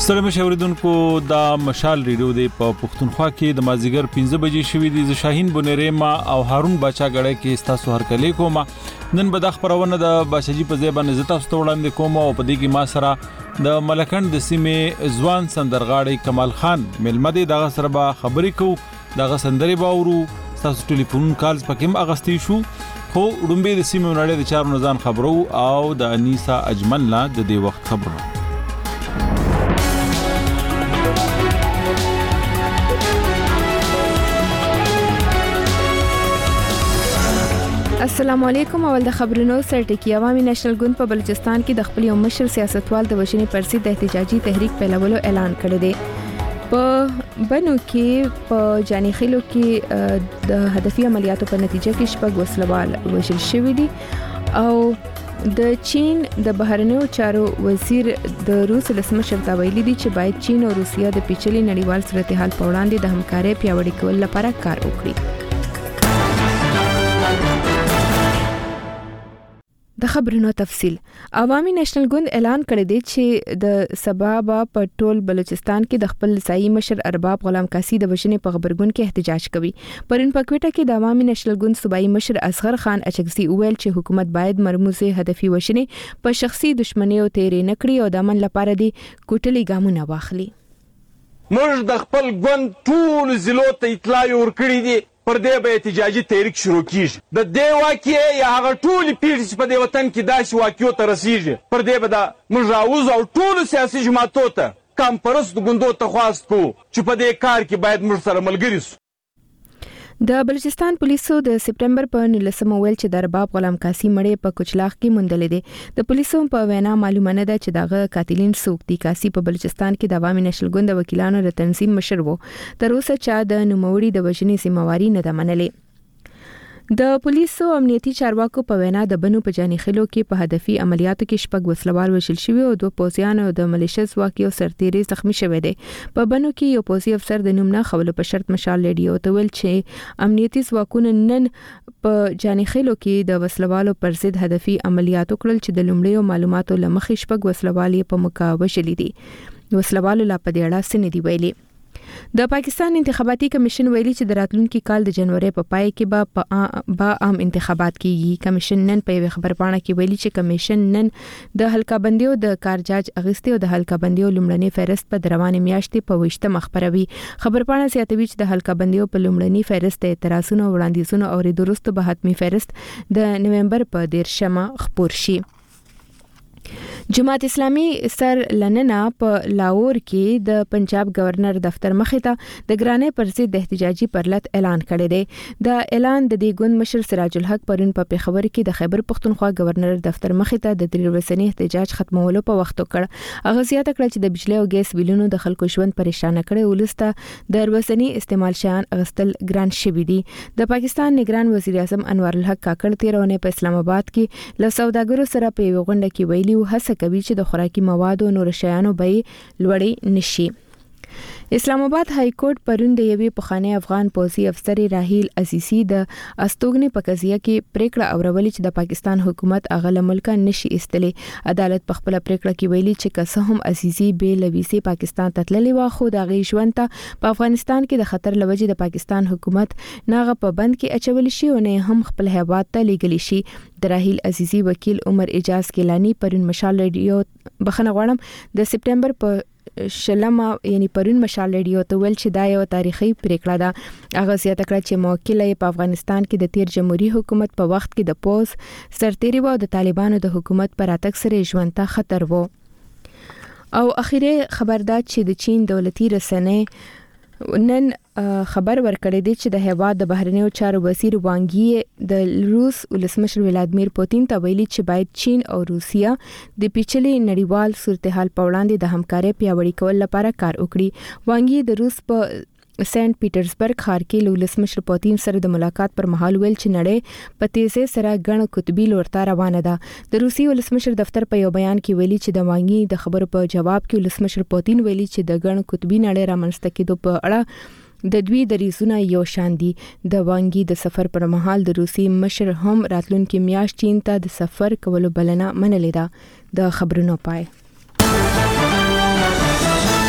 سلام شوریدونکو دا مشال ریډیو دی په پښتونخوا کې د مازیګر 15 بجې شوې دي ز شاهین بنيرما او هارون بچا غړې کې تاسو هر کلی کوم نن به د خبرونه د باشجی په ځای باندې زتا تاسو وړاندې کوم او په دې کې ما سره د ملکند د سیمې ځوان سندرغاړي کمال خان ملمدي دغه سره به خبرې کو دغه سندري باورو تاسو ټلیفون کالز پکې اغستی شو خو ډومبه د سیمې نړۍ د چارو نزان خبرو او د انیسا اجمل لا د دې وخت خبرو السلام علیکم. اول د خبرونو سرټکی عوامي نېشنل ګوند په بلوچستان کې د خپل یو مشر سیاستوال د وژنې پر ضد د احتجاجي تحریک پیلولو اعلان کړی دی. په بنو کې په جاني خیلو کې د هدفي عملیاتو په نتیجه کې شپږ وسلوال وژل شوي دي او د چین د بهرنیو چارو وزیر د روس لسمشر ته ویلي دي چې باید چین او روسیا د پیچلي نړیوال صورتحال په وړاندې د همکارۍ پیاوړي کولو لپاره کار وکړي. د خبرونو تفصیل. عوامي نېشنل ګوند اعلان کړی دی چې د سبا په ټول بلوچستان کې د خپل سایي مشر ارباب غلام قاسی د وژنې په خبرګون کې احتجاج کوي. پرون په کوټه کې د عوامي نېشنل ګوند صوبایي مشر اصغر خان اچکزي ویل چې حکومت باید مرموزه هدفي وژنې په شخصي دښمنیو تیرې نکړي او د امن لپاره دی کوټلي ګامونه واخلي. موږ د خپل ګوند ټول ضلعو ته اطلاع ورکړې دي پر دې به احتجاجي تحریک شروع کیږي. د دې واقعي یا هغه ټول پیړۍ په دې وطن کې داسې واقعو ته رسیږي پر دې به د مجاوز او ټول سیاسي جماعتو ته کمپرست ګوندو ته خواست کو چې په دې کار کې باید موږ سره ملګري سو. د بلوچستان پولیسو د سپټمبر په 19 ویل چې د ارباب غلام قاسی مړی په کوچلاغ کې موندل دي. د پولیسو په وینا معلومه نه ده چې دغه قاتلین څوک دي. قاسی په بلوچستان کې د عوامي نېشنل ګوند د وکیلانو د تنظیم مشر وو. تر اوسه چا د نوموړي د وژنې ذمہواری نه ده منلې. د پولیسو امنیتي چارواکو په وینا د بنو په جاني خیلو کې په هدفي عملیاتو کې شپږ وسلوال وژل شوي او دوه پوځیان او د ملیشیا ځواکیو سرتیري زخمی شوي دي. په بنو کې یو پوځي افسر د نوم نه خولو په شرط مشال لیډیو ته ویل چې امنیتي ځواکونه نن په جاني خیلو کې د وسلوالو پر ضد هدفي عملیاتو کړل چې د لومړیو معلوماتو لمخې شپږ وسلوال په مقابله شلي دي. وسلوالو لا په دې اړه څه نه دی ویلي. د پاکستان انتخاباتي کمیشن ویلي چې د راتلونکي کال د جنوري په پای کې به عام انتخابات کیږي. کمیشن نن په یو خبرپاڼه کې ویلي چې کمیشن نن د حلقه بندیو د کارجاج اغستې او د حلقه بندیو لومړنی فهرست په روانه میاشتې په 28 خبروي. خبرپاڼه زیاتوي چې د حلقه بندیو په لومړنی فهرست اعتراضونه وړاندیزونه او ریدورستو به حتمی فهرست د نومبر په 13 خبر شي. جماعت اسلامي سر لننا په لاهور کې د پنجاب گورنر دفتر مخې ته د ګرانې پر ضد د احتجاجي پرلط اعلان کړی دی. د اعلان د دې ګوند مشر سراج الحق پرون په پیښور کې د خیبر پښتونخوا گورنر دفتر مخې ته د 3 ورځني احتجاج ختمولو په وخت وکړ. هغه زیاته کړه چې د بجلی او ګیس بیلونو د خلکو ژوند پریشان کړي ولسته د ورځني استعمال شیان اغستل ګران شوي دي. د پاکستان نگران وزیر اعظم انوار الحق کاکړ تیرونه په اسلام آباد کې له سوداګرو سره په یو غونډه کې ویلي و هڅه کوي چې د خوراکي موادو نور شیانو به لوړې نشي. اسلام آباد های کورټ پرون د یوې پخوانی افغان پوځي افسر راهیل عزیزی د استوګنې په قضیه کې پریکړه اورولې چې د پاکستان حکومت اغله ملک نشي استلې. عدالت په خپل پریکړه کې ویلي چې که څه هم عزیزی به لويسي پاکستان ته تللی و خو د غي ژوند ته په افغانستان کې د خطر لوجې د پاکستان حکومت ناغه په بند کې اچول شي او نه هم خپل هیواد ته لېږل شي. د راهیل عزیزی وکیل عمر اجاز کیلانی پرون مشال ریډیو بخنه غواړم د سپټمبر په شلمه یعنی پرون مشال ریډیو ته ویل چې دا یو تاریخي پریکړه ده. هغه زیاته کړه چې موکل په افغانستان کې د تیر جمهوریت حکومت په وخت کې د پوز سرتیري و د طالبانو د حکومت پر اتک سره ژوند ته خطر وو. او اخیری خبردار چې د چین دولتي رسنۍ نن خبر ورکړی دی چې د هیواد د بهرنیو چارو وزیر وانګي د روس ولسمشر ولادمیر پوتین ته ویلي چې باید چین او روسیا د پیچلي نړیوال صورتحال په وړاندې د همکارۍ پیاوړي کولو لپاره کار وکړي. وانګي د روس په سنت پیټرزبرګ ښار کې ولسمشر پوتین سره د ملاقات پر مهال ویل چې نړۍ په تیزی سره غن قطبي لورته روانه ده. د روسي ولسمشر دفتر په یو بیان کې ویلي چې د وانګي د خبرو په جواب کې ولسمشر پوتین ویلي چې د غن قطبي نړۍ رامنځته کېدو په اړه د دوی د ریزونه یو شان دي. د وانګي د سفر پر مهال د روسي مشر هم راتلونکي میاشت چین ته د سفر کولو بلنه منلې ده. د خبرونو پای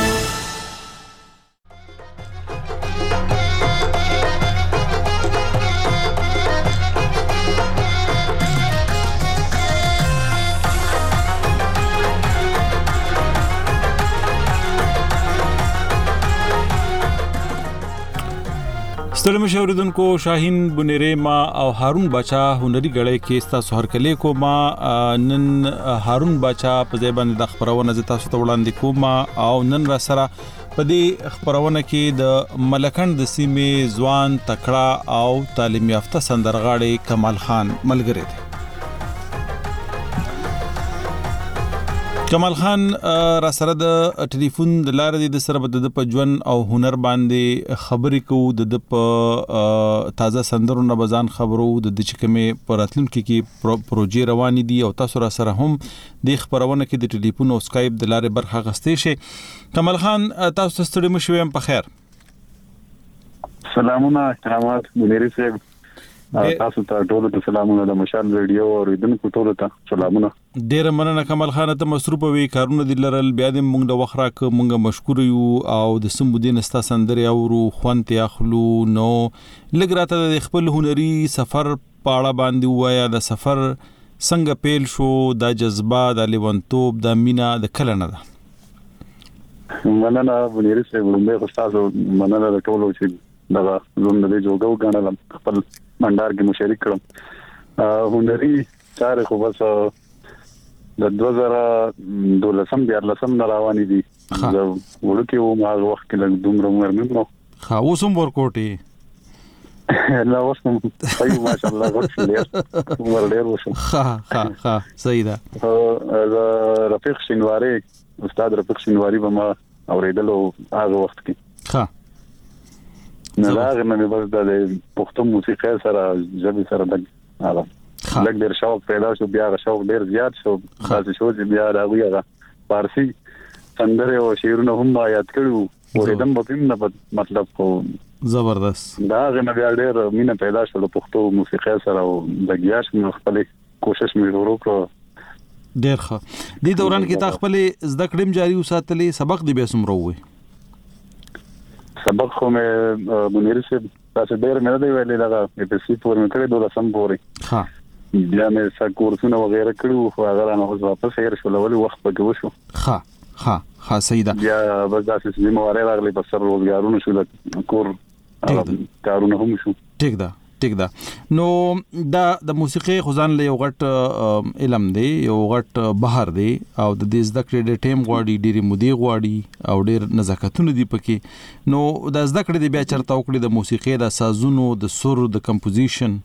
ستړي مشوریدونکو شاهین بنيريما او هارون باچا هنري غړې کې تاسو هرکلی کوما نن هارون باچا په ځای باندې د خبرونه ز تاسو ته وړاندې کوما او نن را سره په دې خبرونه کې د ملکند د سیمې ځوان تکړه او تعلیم یافته سندرغاړي کمال خان ملګری دی. کمال خان را سره د ټلیفون د لارې د سره د پجون او هنر باندې خبرې کوو د په تازه سندرو نه بزان خبرو د چکمې پراتلونکو کې پروژې روان دي او تاسو را سره هم د خبرونه کې د ټلیفون او اسکایپ د لارې برخه غستې شي. کمال خان تاسو ستړي مشوم په خیر. سلامونه احترامات منيري صاحب تاسو ته ټول ته سلامونه د مشال ریډیو او ریدونکو ټول ته سلامونه. ډیر مننه کمال خان ته مصروف وي کارونه د لرل بیا د مونږ د وخرا ک مونږ مشکور یو او د سمبودین استا سندري او خوانت اخلو نو لګراته د خپل هنري سفر پاړه باندې وایا د سفر څنګه پیل شو د جذبه د لیونتوب د مینا د کلنه ده. مننه منيري صاحب لومبه تاسو مننه د ټولو چې دا زوم د جوګو غاڼه خپل منډار کې مشارک کړم هنري چاره خو بس د 2012 بیا لسم روانې دي د ورکه و ما وخت کې لږ دومره عمر مې نو اوسم ورکوټي لا اوسم پای ماشاء الله ورته عمر ډیر وشو ها صحیح ده. رفیق شینواری استاد رفیق شینواری به ما اوریدلو هغه وخت کې نه راغی مې بس د پښتو موسیقي سره ژبه سره د لږ ډیر شوق پیدا شو بیا شوق ډیر زیات شو تاسو شو چې بیا راغی فارسی سندره او شعرونه هم یاد کړو اوریدم په نه مطلب کو زبردست دا غنه بیا ډیر مینه پیدا شو د پښتو موسیقي سره او د گیاش مې خپل کوشش مې وکړ ډیر ښه. دې دوران کې تا خپل زده کړم جاری وساتلې سبق دی به سمرو وي سبق خو مې منيري صاحب تاسو ډېر مې نه دی ویلې دا په سی پور مې کړې دوه سم پورې ها بیا مې څا کورسونه وغیرہ کړو خو هغه نه اوس واپس هیر شو لولي وخت پکې وشو ها سیدا بیا بس تاسو چې مو واره راغلي په سر روزګارونه شو د کور کارونه هم شو ټیک ده نو د موسیقي خزان له یو غټ علم دی یو غټ بهر دی او د دې زده کړې د ټیم غواړي ډېری مودي غواړي او ډېر نزاکتونه دی پکې نو د زده کړې د بیا چرته وکړي د موسیقي د سازونو د سر د کمپوزیشن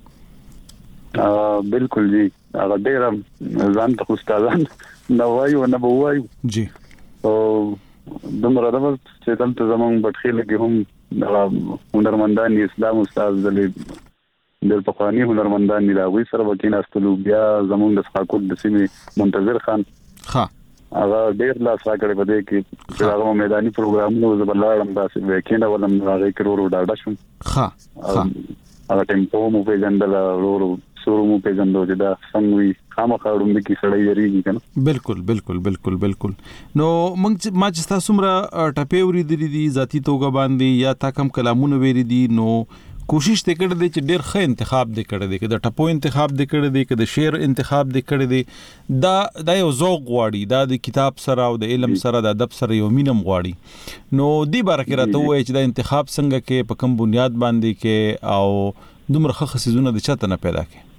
بالکل جی هغه ډېر ځان ته استادان نو وایو نه بوایو جی او دمر راځم چې دلته زمونږ بټخیل کې هم هنرمندان اسلام استاد دل پخوانی هنرمندان دی راوي سره وکینه استلو بیا زمونږ د سقاکوت د سیمې منتظر خان هغه ډیر لا ساکړه بده کې چې هغه میداني پروګرامونو زبلاړم داسې وکینه ولم هغه کرورو ډاډه شم هغه ټیمپو مو په جندل ورو سورو مو په جندو چې دا څنګه خامخاړم د کی سړی یریږي کنه بالکل نو موږ ما چې تاسو مره ټپې ورې دي ذاتی توګه باندې یا تا کم کلامونه ویری دي نو کوشش ته کړی دی چې ډېر ښه انتخاب دی کړی دی که د ټپو انتخاب دی کړی دی که د شعر انتخاب دی کړی دی دا یو ذوق غواړي دا د کتاب سره او د علم سره د ادب سره یو مینم غواړي نو دی باره کې راته وایي چې دا انتخاب څنګه کې په کوم بنیاد باندې کې او دومره ښه خصیزونه د چاته نه پیدا کې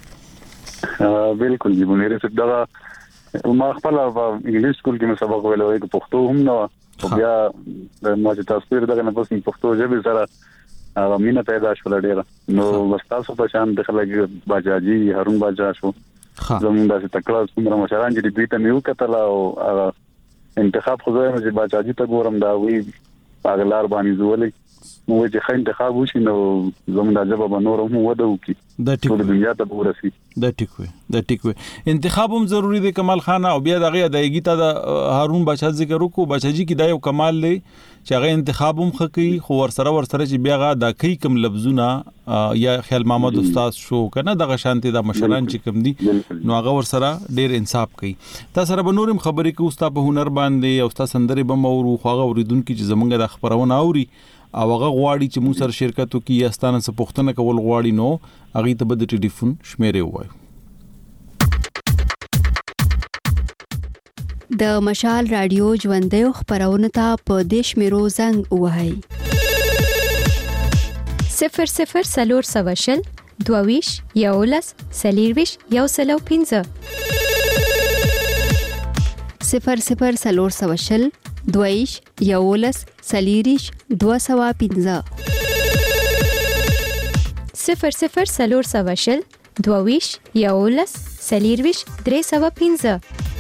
بالکل دی منيري صاحب دا ما خپل انګلیش سکول کې مې سبق ویلو کې پښتو هم نو بیا ما چې تاسو پیدا نه پوس پښتو ژبه سره هغه مینا پیدا شول ډیره نو واستاسو په شان د خلک باجاجي هارون باجا شو زموږ د تکړه څومره مشران چې دوی ته میو کتل او انتخاب خو زه چې باجاجي ته ګورم دا وی پاغلار باندې زولې نو چې خاين انتخاب وشي نو زموږ د جواب نور هم ودو کی ټول دنیا ته ورسي دا ټیک وي انتخاب هم ضروری دی کمال خان او بیا دغه ادایګی ته د هارون باچا ذکر وکړو باچاجي کې دا یو کمال دی چې هغه انتخاب هم خکې خو ورسره چې بیا غا د کوي کم لفظونه یا خیال محمد استاد شو کنه دغه شانتي د مشران چې کم دي نو هغه ورسره ډیر انصاف کوي تاسو سره به نورم خبرې کوو تاسو په هنر باندې او تاسو سندري به مورو خو هغه اوریدونکو چې زمونږ د خبرونه اوري او هغه غواړي چې موږ سره شرکت وکړي یا ستانه څه پوښتنه کول غواړي نو هغه ته به د ټلیفون شمیرې وایو د مشال رادیو ژوندۍ خبرونه ته په دیش میرو زنګ وهاي 00 22 11 40 105 00 22 11 40 205 00 22 11 40 305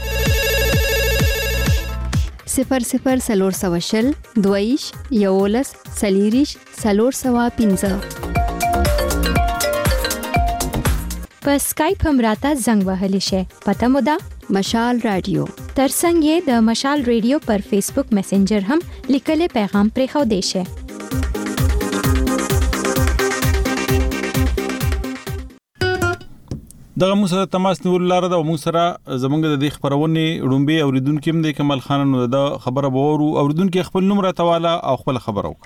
00 22 11 40 305 په اسکایپ هم راته زنګ وهلی شي. پته مو ده مشال رادیو. ترڅنګ یې د مشال رادیو پر فیسبوک میسنجر هم لیکلي پیغام پرې خو دی شي. دغه موږ سره تماس نیول لاره ده او موږ سره زمونږ د دې خبرونه وړومبي اوریدونکو هم د کمال خان نو د خبره وورو اوریدونکو خپل نوم راتواله او خپل خبر وک.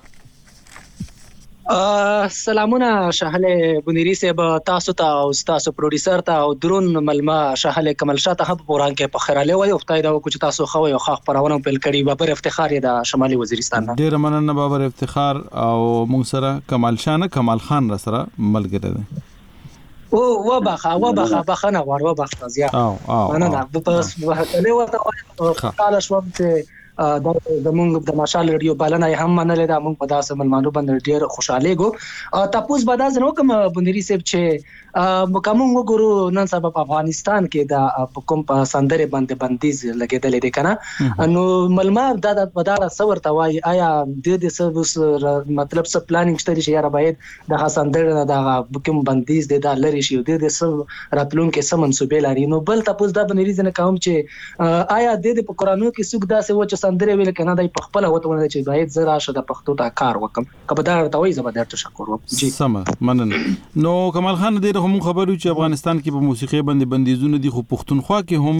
سلامونه شاهله بنيري صاحب تاسو ته او تاسو پروډوسر ته او درون ملما شاهله کمال شاه ته په پوران کې په خیراله وي او خدای دا کوم تاسو خو یو خاخ پرونه بل کړي بابر افتخار د شمالي وزیرستان نه ډیر مننه بابر افتخار او موږ سره کمال شاه نه کمال خان را سره ملګری دی. او وبخنه ور وبخ زیات انا نه بس وهله وته قال شوم چې د مونږ د مشال رادیو بلنه هم منل دا مونږ په داسې ملمانو باندې ډیر خوشاله ګو تاسو به دا زنو کوم بنيري صاحب چې کوم وګورو نن سبا په افغانستان کې د کوم په سندره باندې بندیز لګیدل دي کنه نو ملما دا بداله صور ته وای آیا د سروس مطلب څه پلانینګ شته چې یاره باید د سندره د کوم بندیز د لری شي د راتلون کې سم منسوبې لري نو بل تاسو دا بنيري زنه کوم چې آیا د په قرانو کې څوک داسې و چې سندره ویل کنه دای په خپل وته ونه چې باید زرا شد پښتو ته کار وکم کبه دا ته وای زبر تشکر وکم جی سم مننه. نو کمال خان دې هم خبرو چې افغانستان کې په موسیقي باندې بندیزونه دي خو پښتونخوا کې هم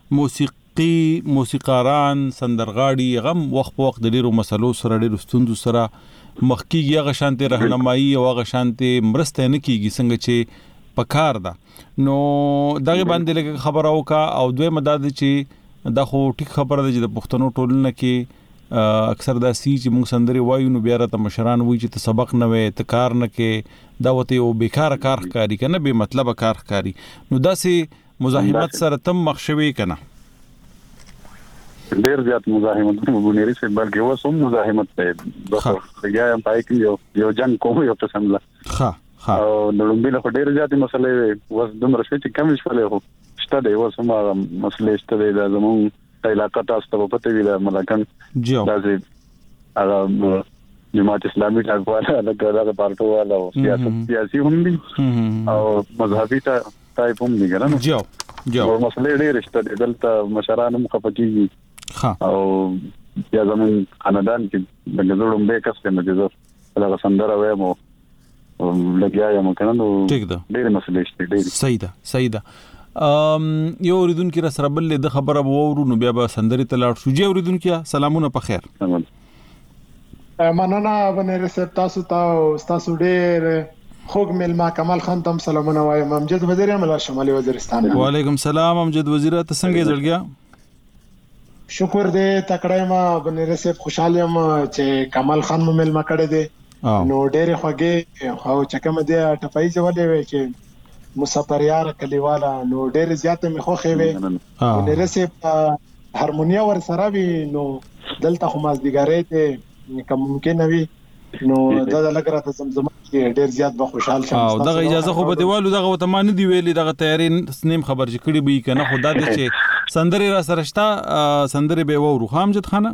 موسیقاران سندرغاړي غم وخت په وخت د ډیرو مسلو سره ډیرو ستوندو سره مخکېږي هغه شانتي راهنمایي او هغه شانتي مرسته نه کیږي څنګه چې پکار ده. نو دغه باندې لږ خبر اوکا او دوی مدد چې دا خو ټیک خبره ده چې د پښتنو ټولنه کې اکثر دا سی چې موږ سندري وایو نو بیا راته مشران وایي چې ته سبق نه وې ته کار نه کې دا وته یو بیکار کار ښکاری کنه به مطلب کار ښکاری نو دا سي مزاحمت سره تم مخشوي کنه ډیر زیات مزاحمت بنيري صاحب بلکې وسوم مزاحمت ته بس یا پای کې یو جنگ کوم یو څه سملا ها او د لومبي له ډیر زیات مسلې وس دومره چې کم شولې هو شته دی وسوم مسلې شته دی د زمون علاقه تاسو ته پته وی دا ملکن داسې هغه جماعت اسلامي ټاکواله د پارټو والا او سیاسي هم دي او مذهبي ټایپ هم دي ګرانو جو مسلې ډېر شته دلته مشران مخفقيږي او یا زمون خاندان کې د غزړم به کس کې مجزر هغه سندره وایم لګیا یم کنه نو ډېر مسلې شته ډېر صحیح ده یو اوریدونکو را سره بل د خبره وورو نو بیا به سندري ته لاړ شو. جی اوریدونکو سلامونه په خیر. مننه بنيري صاحب تاسو ډېر خوږ ملما کمال خان تم سلامونه وایم. امجد وزیر ملا شمالي وزیرستان. وعلیکم سلام امجد وزیر ته څنګه زړګیا؟ شکر دې تکړه ما بنيري صاحب خوشاله یم چې کمال خان مو ملما کړی دی نو ډېر خوږه خو چکه مده ټپای ځولې وی چې مسافریار کلیوالا نو ډېر زیاته مخ خوخه وي بنيري صاحب هارمونیا ور سره وی نو دلته خو مازدیګارې ته کوم ممکن وي نو دا لګره ته زمزمه ډېر زیات به خوشحال شم. او دغه اجازه خو به دیوالو دغه وته مان دی ویلي دغه تیاری نیم خبر چې کړي به کنه خدا دې چې سندري را سرهشتا سندري به وورو خامجد خانه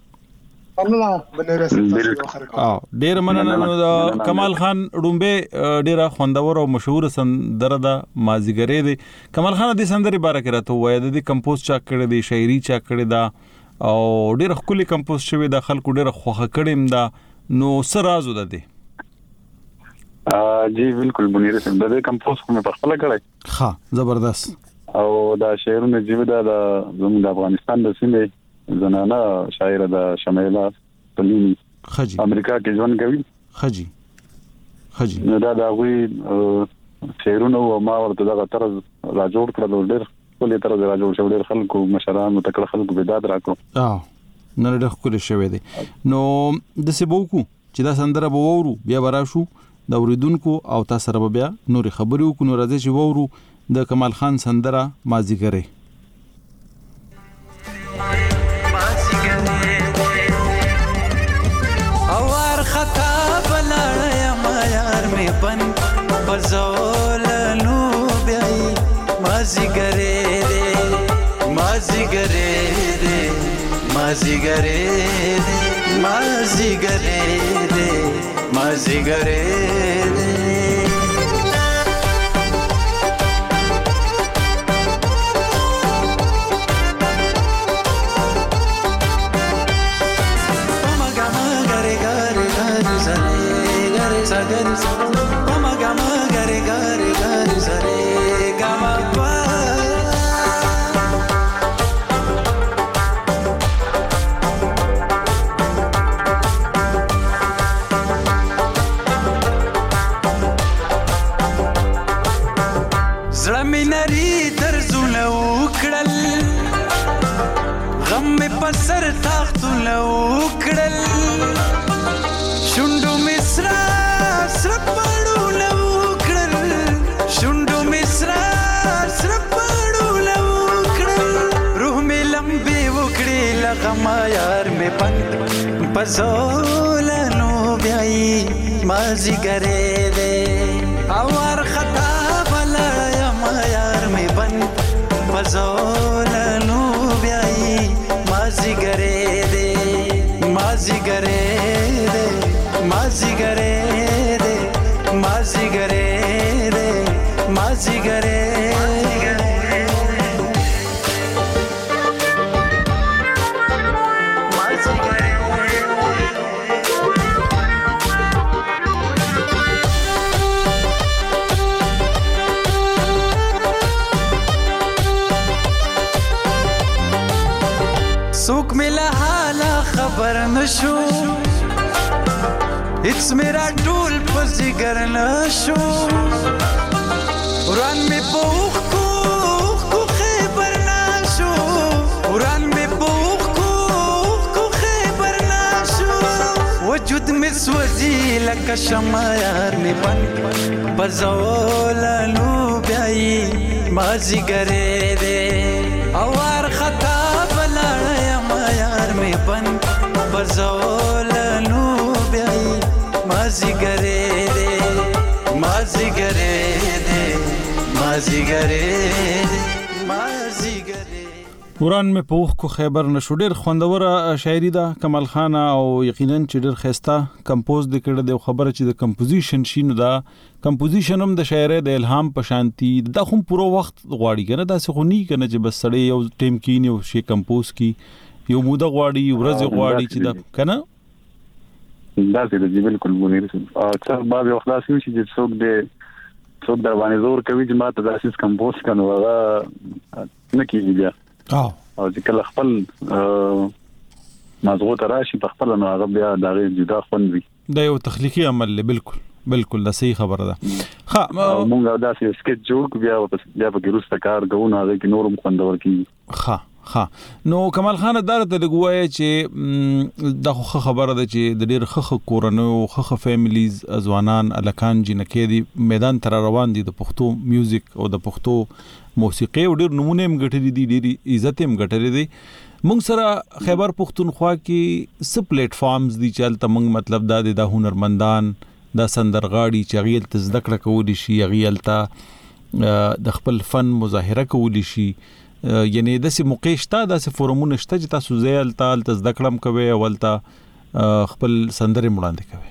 ډېر مننه کمال خان ډومبه ډېر خوندور او مشهور سندره ده مازیګری دی. کمال خان دې سندري باره کې راته وایي د کمپوز چا کړی دی شاعري چا کړی دا او ډېر خولي کمپوز شوی د خلکو ډېر خوخه کړم دا نو سرازو ده دی. جی بالکل بنيري صاحب د کمپوز کوم په خپل کړی ها زبردست او دا شعرونه جیودا د زموږ د افغانستان د سیمې زنانه شاعر د شمیلا پلینی خجی امریکا کې ژوند کوي خجی نو دا غوي شعرونه او ما ورته دا طرز را جوړ کړل ډېر ولې طرز را جوړ شو ډېر خلکو مشرانو تکړه خلکو بداد راکړو نه ډېر خلک شوی دي نو د سبوکو چې دا سندره به وورو بیا برا شو د اوریدونکو او تاسو سره بیا نور خبرې وکړو. راځي چې وورو د کمال خان سندره مازیګره. اوار خطا بلاړ ما یار می بن پزولنو بیاي مازیګره دې مازیګره دې مازیګره دې مازیګره دې مازیګره دې سر تاختونه وکړل شوندو مصر سر پړونه وکړل شوندو مصر سر پړونه وکړل روح می لمبي وکړي لغما یار می بند پزولنو بیاي مازیګره دې اور خطا بلا ما یار می بند پزولنو بیاي مازیګره دې مازیګره دې مازیګره دې مازیګره دې مازیګره سوک ملا حالا خبر نشو هیڅ میرا ټول پزګر نشو وران می پوخ کو خبر نشو وران می پوخ کو خبر نشو وجود می سوځي لکه شمع یار می بند بزولنو بیاي مازیګره دې اور خطا می بن بزولنو بیاي مازیګره دې مازیګره دې مازیګره دې مازیګره وران می پوخ کو خیبر نشو. ډیر خوندوره شاعری ده کمال خان او یقینا چې ډیر خسته کمپوز د کړه د خبره چې د کمپوزیشن شینو دا کمپوزیشن هم د شاعری د الهام په شانتي د خو پوره وخت غواړي کنه دا څه خونی کنه چې بس سړی یو ټیم کې نیو شي کمپوز کی یو موده غواړي ورځ غواړي چې دا کنه دا دې بالکل مونږ اکثر بعض وخت داسې وي چې څوک در باندې زور کوي چې ما ته داسې کمپوز کنه هغه نه کیږي بیا او چې کله خپل مضغوط راشي په خپل نو هغه بیا دا غي جدا خوندي دا یو تخلیقي عمل بالکل دا صحیح خبره ده. ها مونږ دا چې سکیچ جوړ بیا په ګروسته کار کوو هغه کې نورم خوندور کیږي. ها نو کمال خان دارته لګوي چې د خبره ده چې د ډېر خخ کورنو خخ فیملیز ځوانان الکان جنکې دي میدان تر روان دي د پښتو میوزیک او د پښتو موسیقي او ډېر نمونه هم غټري دي ډېر عزت هم غټري دي. موږ سره خیبر پښتونخوا کې سب پلیټ فارمز دي چې تل موږ مطلب دا د هنرمندان د سندرغاړي چې غیل تزدکړه کولی شي غیل ته د خپل فن مظاهره کولی شي یعنی د سه موقعشتا د سه فورمونه شته چې تاسو زیل تال تزدکړم کوي اولتا خپل سندره مړاندې کوي.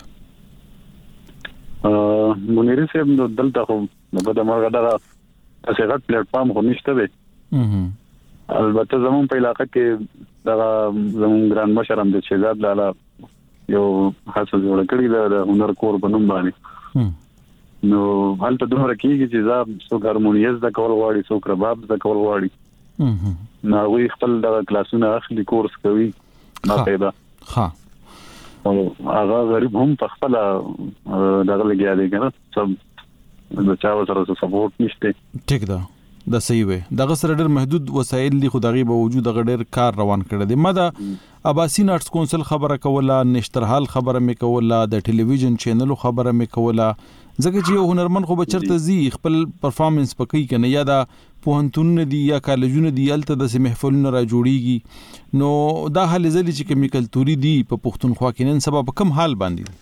مونږ یې دلته خو په د مرغه دا څه غټ پلیټ فارم خو نشته وي. البته زمون په علاقې کې دا زمون ګران مشرم د شهزاد لاله یو حاصل جوړ کړی د هنر کور په نوم باندې. نو هلته دومره کېږي چې زاب څو هارمونیز د کول غواړي څو رباب د کول غواړي نو وی خپل د کلاسونو اخلي کورس کوي ما پیدا او هغه غریب هم په خپل دغه لګیا دی کنه سب د چا سره سپورټ نشته. ټیک ده د صحیح وي دغه سره ډېر محدود وسایل دي خو دغه به وجود غډیر کار روان کړی دی. ما د اباسین آرټس کونسل خبره کوله، نشترحال خبره مې کوله، د ټلویزیون چینل خبره مې کوله، ځکه چې یو هنرمند خو بچرته زی خپل پرفارمنس پکې کنه یا د پوهنتون دي یا کالجونه دي الته د محفلونو را جوړیږي. نو دا حال زلی چې کیمیکل توري دي په پښتونخوا کې نن سبا په کم حال باندې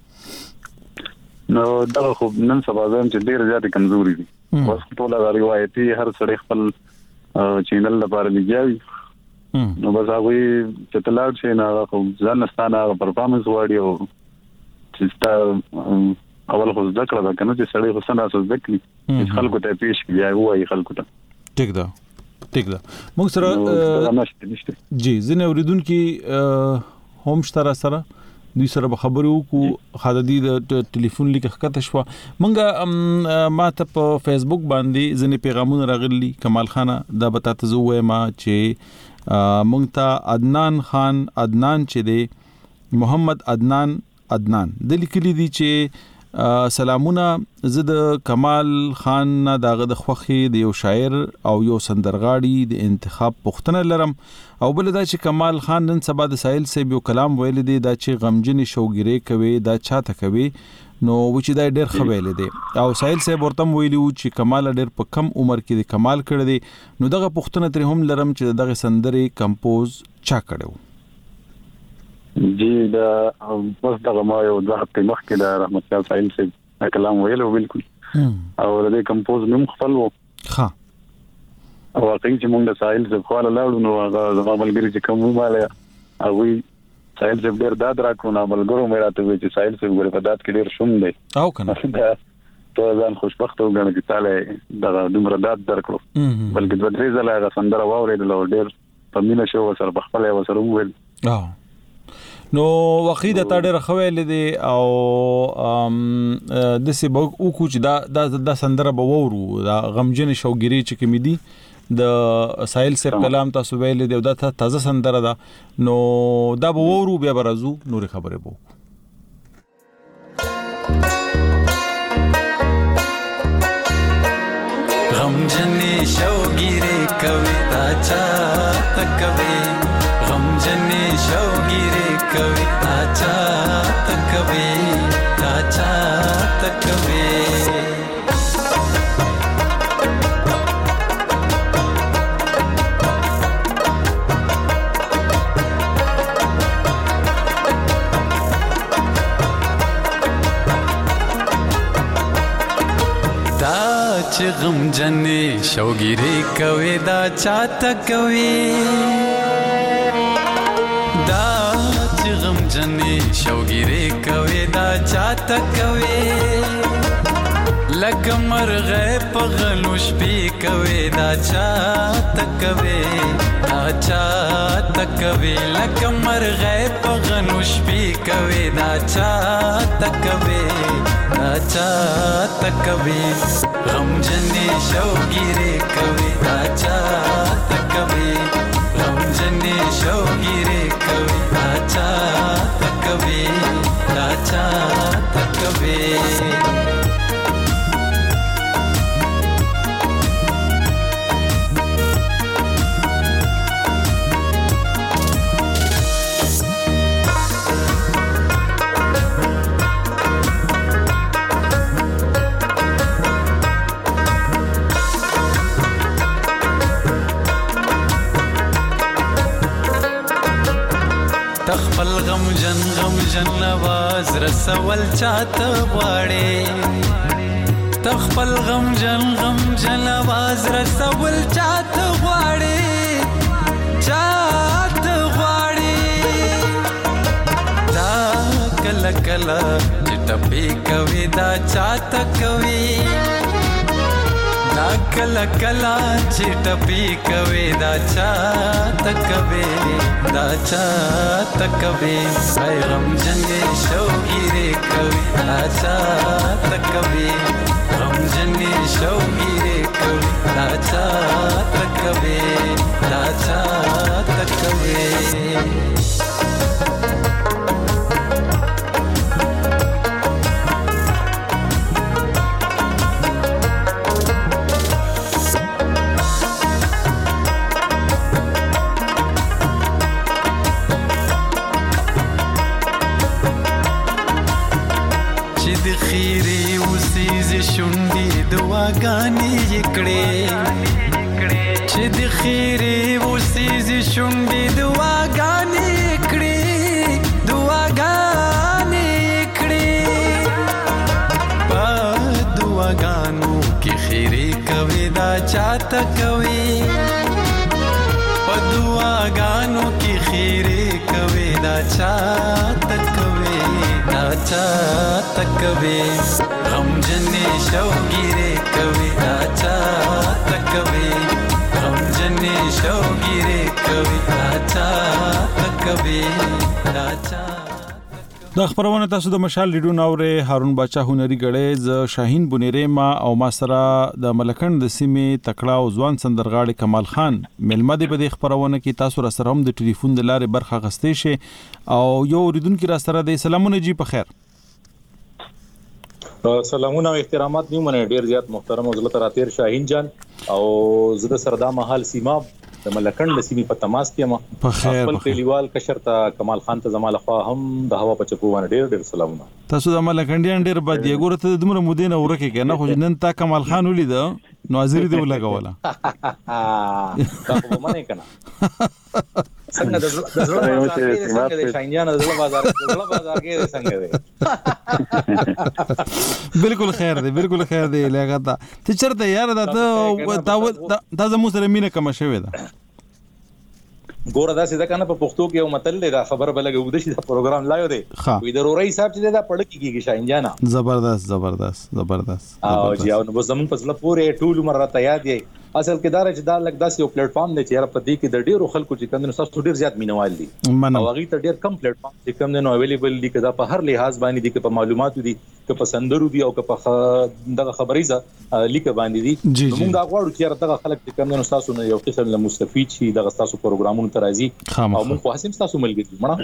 نو دا خو نن سبا زم چې ډیر زیات کمزوري دي. اوس ټول د روایتي هر سړی خپل چینل لپاره لګیاوي نو بس هغه چې تلاړ شي نه خو ځانستانه پرفارمنس واړي او چې تا اول خو ذکر دا کنه چې سړی حسن اساس ذکر چې خلکو ته پیش کیږي وایي خلکو ته ټیک ده موږ سره جی زنه اوریدونکو هم شتره سره دوی سره به خبرو کو خدادي د ټلیفون لیک ښکته شو. منګه ما ته په فیسبوک باندې ځنې پیغامونه راغلي کمال خان دا بتاته زوې ما چې مونږ ته عدنان خان عدنان چې دی محمد عدنان د لیکلي دي چې سلامونه زه د کمال خان دغه د خوخي د یو شاعر او یو سندرغاړي د انتخاب پوښتنه لرم او بل دا چې کمال خان نن سبا د ساحل صاحب یو کلام ویل دی دا چې غمجن شوګری کوي دا چاته کوي نو چې دا ډېر خویل دی او ساحل صاحب ورته ویلی و چې کمال ډېر په کم عمر کې د کمال کړی دی نو دغه پوښتنه تر هم لرم چې دغه سندري کمپوز چا کړو. جی دا بس دغه ما یو د هفته مخکې د رحمت الله ساحل صاحب کلام ویلو بالکل او د کمپوز نوم خپل وو ها او واقعي چې موږ د ساحل صاحب خو له لاړو نو هغه زما ملګری چې کوم ماله هغه ساحل صاحب ډېر داد راکو نه بلګرو مې راته وی چې ساحل صاحب ګره په داد کې ډېر شوم دی او کنه ته ځان خوشبخت وګڼه چې تعالی دا دومره داد درکړو بلکې د دې ځله هغه سندره واورېدل او ډېر په مینه شو سره بخپل یو سره وویل نو وقیده تا ډېر خویل دي او د سی بو کو چې دا سندره به وورو دا غمجن شوګری چې کمی دي د ساحل صاحب کلام تاسو ویل دی او دا تازه سندره ده نو دا به وورو بیا برازو نور خبره بو غمجن شوګری کوي دا چا تکوي غمجن شوګری کوي دا چا تکوي چې غمجن شوګری کوي دا چاته کوي دا چې غمجن شوګری کوي دا چاته کوي لکه مرغه په غلو شپې کوي دا چاته کوي دا چاته کوي لکه مرغه په غلو شپې کوي دا چاته کوي دا چاته کوي غمجن شوګری کوي دا چاته کوي غمجن شوګری کوي دا چاته کوي دا چاته کوي تخپل غمجن आवाज رسول چاته غواړي تخپل غمجن आवाज رسول چاته غواړي دا کله کله چټپی کوي دا چاته کوي دا کلا کلا چټپی کوي دا چاته کوي دا چاته کوي ای غمجن شوګری کوي دا چاته کوي غمجن شوګری کوي دا چاته کوي دا چاته کوي د خیرې وسیز شونډې دعاګانې کړې چې د خیرې وسیز شونډې دعاګانې کړې په دعاګانو کې خیرې کوي دا چاته کوي په دعاګانو کې خیرې کوي دا چاته کوي غم جنې شوګیرې کوي دا چاته کوي غم جنې شوګیرې کوي دا چاته کوي دا چاته. د خبرونه تاسو د مشال ریډیو ناوره هارون باچا هنري غړې ز شاهین بونیره ما او ما سره د ملکند د سیمې تکړه او ځوان سندرغاړي کمال خان ملمه دی په خبرونه کې تاسو را سره هم د ټلیفون د لارې برخه غستې شي او یو اوریدونکو را سره د سلامونه جی په خیر. سلامونه او احترامات نیو منه ډیر زیات محترم او زلت راتیر شاهین جان او زده سردا محل سیما د ملکند د سیمې په تماس کې ما خپل کلیوال کشرته کمال خان ته زماله خو هم د هوا په چپو باندې ډیر سلامونه. تاسو د ملکندیان ډیر بد یې ګوره ته دمر مودینه ورکه کنه خو نن تا کمال خان ولید نو حاضر دی ولګوله تاسو باندې کنه څنګه د شاینجان د بازار کې څنګه دی بالکل خیر دی لګا ته چرته یار دا زمو سره مینه کوم شوی دا ګوره دا سیده کنه په پښتو کې یو متل دی دا خبر بلګه ود شي دا پروګرام لایو دی وې ضروري حساب چې دا پړ کیږي شاینجان زبردست او جی او نو زمون په ځله پورې ټول عمر راته یاد دی اصل کې دا چې دا لګ داسې یو پلیټ فارم دی چې را پدې کې د ډیرو خلکو چې کندنو تاسو ډیر زیات مینوال دي او هغه ته ډیر کم پلیټ فارم چې کندنو اویلیبل دي کدا په هر لحاظ باندې دي که په معلوماتو دي که په سندرو دي او که په دغه خبري ځه لیک باندې دي موږ دا غواړو چې دغه خلک چې کندنو تاسو نه یو قسم له مستفید شي دغه تاسو پروګرامونو ترازی او موږ خو هڅه تاسو ملګری مړه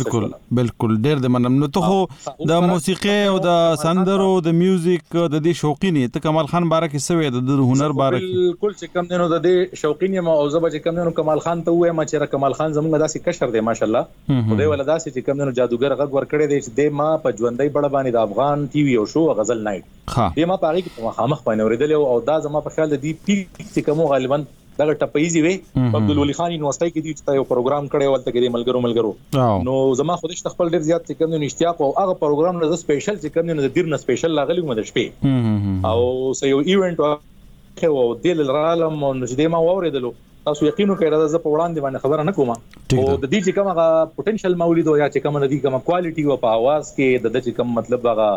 بالکل ډیر د منم نو ته د موسیقي او د سندرو د میوزیک د دې شوقینه ته کمال خان بارک سوي د هنر بارک بالکل چې کندنو د دې شوقین یم او زبر چې کمنو کمال خان ته وایم چې کمال خان زموږ داسې کشر دی ماشاءالله خدای ولا داسې چې کمنو جادوګر غږ ور کړی دی چې د ما په ژوندۍ بڑ باندې د افغان ټي وي او شو غزل نایټ دی ما پاره کې مخامخ باندې اوریدل او دا زما په خیال دی چې کوم غالبا دغه ټپایزي وي عبدالولي خان یونیورسيټي کې دی چې یو پروګرام کړی ولته کې ملګرو نو زما خودش خپل ډیر زیات چې کمنو اشتیاق او هغه پروګرام نه سپیشل چې کمنو د دیر نه سپیشل لاغلی مده شپې او سې یو ایونت او دل العالم او نشدې ما اوریدلو تاسو یقینو کړئ دا ز په وړاندې باندې خبره نه کوم او د دې چې کومه پوتنشل مولید او یا چې کومه ندی کومه کوالټي او په आवाज کې د چې کوم مطلب هغه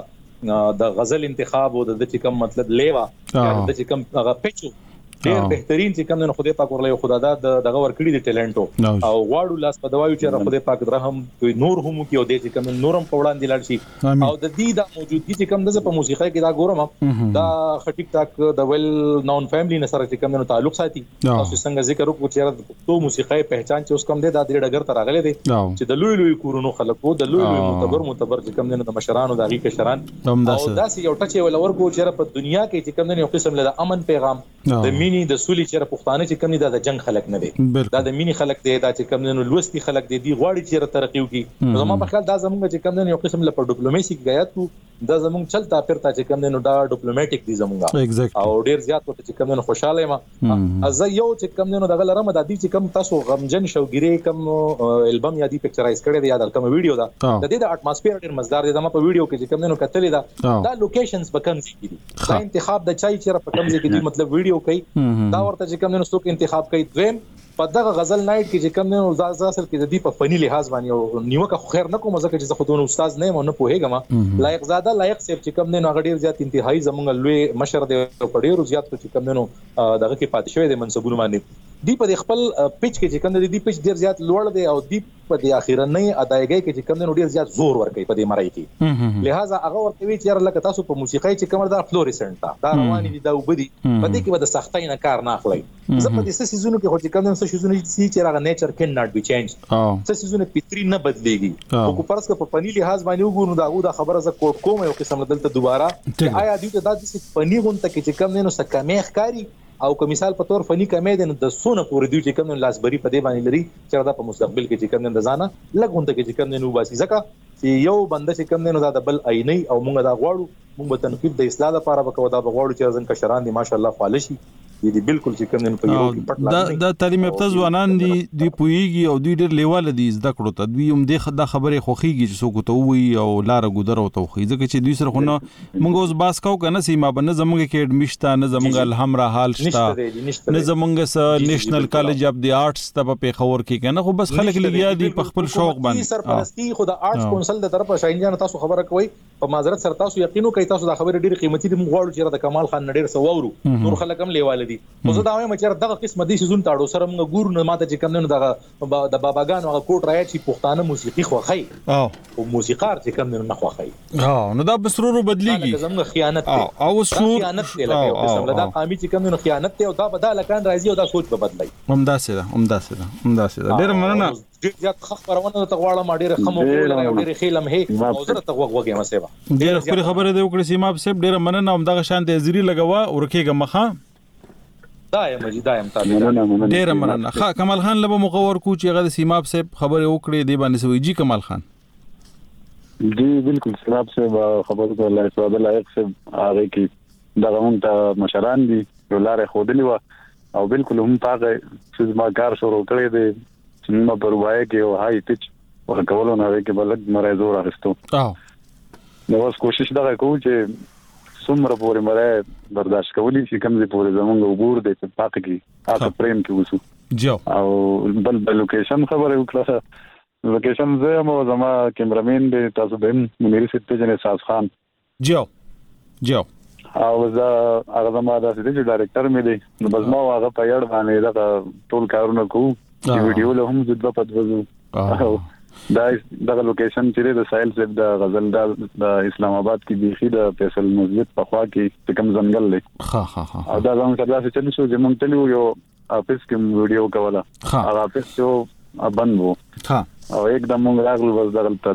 د غزل انتخاب او د چې کوم مطلب لیوا یا د چې کوم هغه پچو ډیر بهترین چې کوم نه خدای پاک ورلې خدا دغه ورکړي دي ټیلنټو او واړو لاس په دوايو چې خدای پاک درهم کوئی نور هم کې او د چې کوم نورم په وړاندې لاړ شي او د دې د موجودګي چې کوم د په موسیقۍ کې دا ګورم دا خټیک تاک د ویل نون فیملی نه سره چې کوم نه تعلق ساتي تاسو څنګه ذکر وکړو چې تو موسیقۍ پہچان چې اوس کوم دی د ډګر ته راغلي دي چې د لوی کورونو خلکو د لوی معتبر چې کوم نه د مشرانو د هغې کشران او داسې یو ټچ ولور کو چې په دنیا کې چې کوم نه یو قسم له امن پیغام د مینی د سولې چې پښتانه چې کوم دا د جنگ خلک نه دي دا د مینی خلک دي دا چې کوم نه لوستي خلک دي غواړي چې ترقی وکړي زموږ په خیال دا زموږ چې کوم نه یو قسم له ډیپلوماسي کې غیات دا زموږ چلتا پرتا چې کوم نه دا ډیپلوماټیک دي زموږ او ډیر زیات وته چې کوم نه خوشاله ما از یو چې کوم نه دغه لرم د دې چې کوم تاسو غمجن شوګری کوم البم یا دی پکچرایز کړی دی یا د کوم ویډیو دا د دې د اټماسفیر ډیر مزدار دی زموږ په ویډیو کې چې کوم نه کتلې دا لوکیشنز په کوم ځای کې دي دا انتخاب د چای چې په کوم ځای کې دي مطلب ویډیو کوي دا ورته چې کوم نه څوک انتخاب کوي دویم په دغه غزل نایټ کې چې کوم نه اصل کې د دې په فني لحاظ باندې نیوکه خیر نه کوم ځکه چې زه خودونه استاد نه یم نه پوهیږم لایق زاده لایق سیب چې کوم نه غډیر زیات انتهایی زمونږ لوی مشر دی په ډیرو زیات چې کوم نه دغه کې پاتې شوی د منصبونو باندې دی په خپل پیچ کې چې کوم نه دی پیچ ډیر زیات لوړ دی او دی په د اخیرنۍ ادایګۍ کې چې کوم نه ډیر زیات زور ورکوي په دې مړی کې لہذا هغه ورته وی چې لکه تاسو په موسیقۍ چې کوم دا فلورسنت دا رواني دي دا وبدي په دې کې به د سختۍ نه کار نه اخلي زه په دې سيزونو کې هو چې کوم نه سيزونو چې هغه نیچر کین ناٹ بي چینج سيزونو پتري نه بدليږي او کو پرس په پني لحاظ باندې وګورو دا خبره ز کوټ کوم یو قسم دلته دوباره آیا دې ته دا د پني غونته کې چې کوم نه سکمه ښکاری او که مثال په تور فني کمې د سونه پورې دی چې کوم لاسبري په دې باندې لري چې دا په مستقبل کې چې کوم نه ځانه لګونته کې چې کوم نه وباسي ځکه چې یو بنده چې کوم نه دا د بل عیني او موږ دا غواړو موږ به تنقید د اصلاح لپاره وکړو دا بغواړو چې ځن کشران دي ماشاءالله خالصي دي بالکل چې کوم نه په یو کې پټ لا دا تعلیم یافته ځوانان دي پویږي او دوی ډېر لیواله دي زده کړو ته دوی هم د خبرې خوخيږي چې څوک ته وي او لار ګذر او توخي ځکه چې دوی سره خو نه موږ اوس باس کاو کنه سیمه بنه زموږ کې اډمیشن نه زموږ الحمرا حال شته نه زموږ سره نېشنل کالج اف دی آرټس ته په خبر کې کنه خو بس خلک لګیا دي په خپل شوق باندې سرپرستی خو د آرټس کونسل د طرفه شاهین جان تاسو خبره کوي په معذرت سره تاسو یقینو کوي تاسو دا خبره ډېر قیمتي دي موږ غواړو چې د کمال خان نډیر سوورو نور خلک هم لیواله دي خو زه دا وایم چې دغه قسمه دي سيزون تاړو سره موږ ګورو نه ماته چې کوم نه دغه د باباګانو هغه کوټ راځي چې پښتانه موسیقي خوخی او موسیقار چې کوم نه خوخی نو دا بسرورو بدلیږي زموږ خیانت او شو خیانت دی لکه قسم دا قامي چې کوم نه خیانت دی او دا بدل کان راځي او دا سوچ به بدلای همداسه ده ډېر مننه زیات خبرونه ته غواړم ډېر خمو ډېر خیلم هي او زه ته وګوګم سیوا ډېر خپل خبره دی وکړه سیماب صاحب ډېر مننه هم دغه شان د ازری لګوا ورکیګه مخه دایم تابع ډېر مننه ښه کمال خان لبه مقور کو چې هغه سیماب صاحب خبره وکړه دی باندې سوي جی کمال خان جی بالکل سیماب صاحب خبره ته الله تعالی لایق صاحب هغه کې دغه مونږ مشران دي ولاره خودلی و او بالکل هم پاګه چې ما کار شروع کړی دی چې ما په وایي کې او هاي پچ ورکولو نه کې بلد مرزو راستو نو اوس کوشش دا کوو چې څومره پورې مړه برداشت کولی چې کوم دې پورې زمونږ وګور دې چې پاک کې هغه پریم کې وسو جو او بل لوکیشن خبره وکړه لوکیشن زه مو زما کیمرامین دې تاسو به منیر سټ جن احساس خان جو او زه هغه زما د سټیج ډایرکټر مې دی نو بس ما هغه په یاد باندې دا ټول کارونه کوو چې ویډیو له هم زده پدوزو دا لوکیشن چې د سایل سیب د غزل د اسلام آباد کې بيخي د فیصل مسجد په خوا کې کوم ځنګل لې او دا زموږ سره چې چلی شو چې مونږ تلو یو اپس کې ویډیو کوله هغه اپس یو بند وو او एकदम مونږ راغلو بس دغلته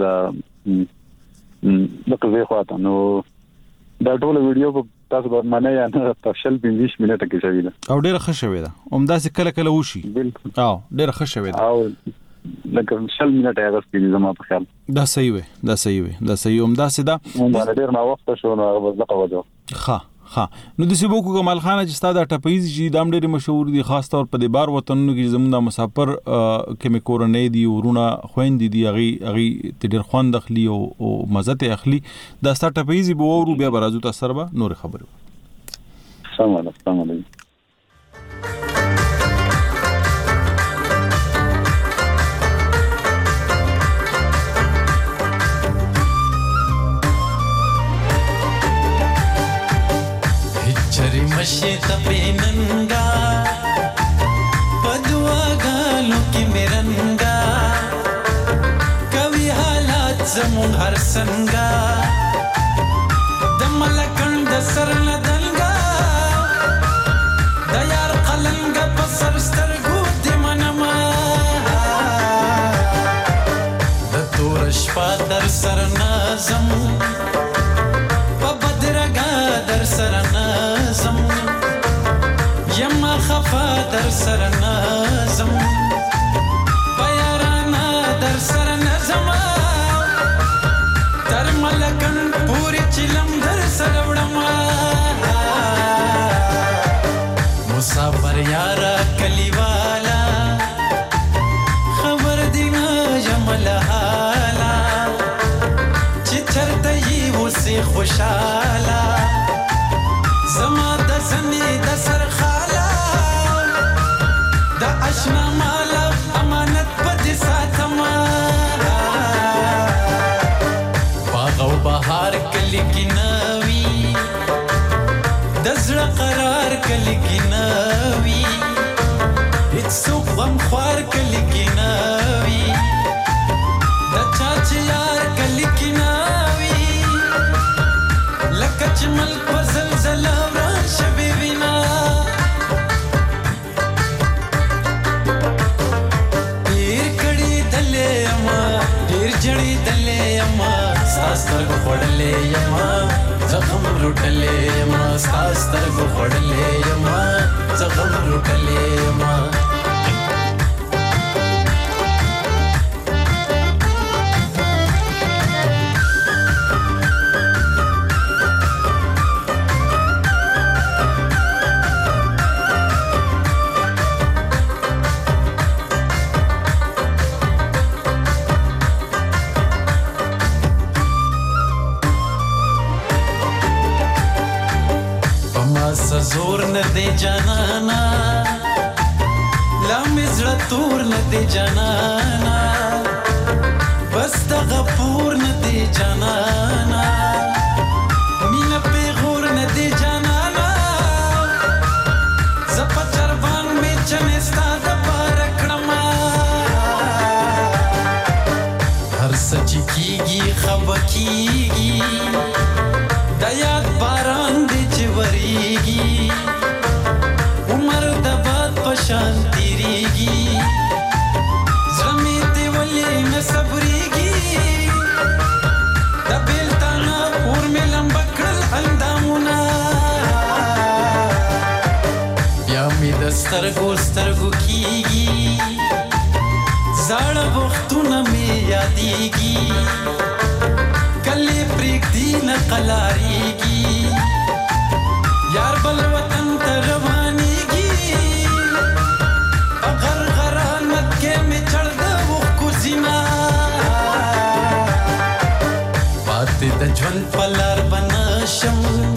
دغه ځای خواته نو دا ټول ویډیو په تاسو باندې یا نه تفصیل 15 منټه کې شوی دا او ډیره ښه شوی دا همداسې کله وشي بالکل او ډیره ښه شوی دا او لکه 15 منټه هغه سپینې زما په خیال دا صحیح وي همداسې دا مونږ ډیر ما وخت شو نو هغه دغه وځو ها نو د سیبوکو کمال خان چې ستاسو د ټپیز چې دام ډېر مشهور دي خاص طور په د بار وطنونو کې زموږ د مسافر کې مکورنې دي ورونه خويندې دي هغه ډېر خوند اخلي او مزه اخلي دا ستاسو ټپیز به ورو بیا برازو تاسو سره نور خبرو سلام علیکم मशे तपेनंगा पदुआ गालों की मेरंगा कवि हालात जमु हर संगा दमलकंड सरन दलगा दयार खलंगा पसर स्तरगु दिमनमा दतोरश पादर सरना जमु पबदरगा दर सरना यमा खफा दर सर नज़म बयाराना दर सर नज़म तर मलकन पूरी चिलम दर सर वड़मा मुसाफर यारा कलीवाला खबर दिना यमल हाला चिचर दही उसे खुशाला زما د سنې د سر خاله د اشنا مال امانت پدې ساتما باغ او بهار کلی کی نوي د زړه قرار کلی کی نوي هیڅ څوک غم خوار کلی کی نوي د چاچ یار کلی کی نوي لکه چې ملک زلزلہ شبی وینا ډیر کړي دلې اما ډیر جړې دلې اما ساستر کو خړلې اما زخم لټلې اما ساستر کو خړلې اما زخم لټلې اما سزور نه دی جانانا لا مزړه تور نه دی جانانا بس د غفور نه دی جانانا مینا پیغور نه دی جانانا زپا چربان می چنستا د بارکړما هر سچ کیږي خب کیږي د یاد باران دی چوریږي عمر د باد پشان تیریږي زمي ته ولې نه صبرېږي د بیلتانا اور مې لمبکړل اندامونه بیا مې د سترګو کیږي زاړه وختونه مې یادېږي کله پرېږدي نه قلاریږي یار بل وطن ته روانېږي غرغرانت کې مې چړ د اوښکو زینا پاتې د ژوند په لار به نشم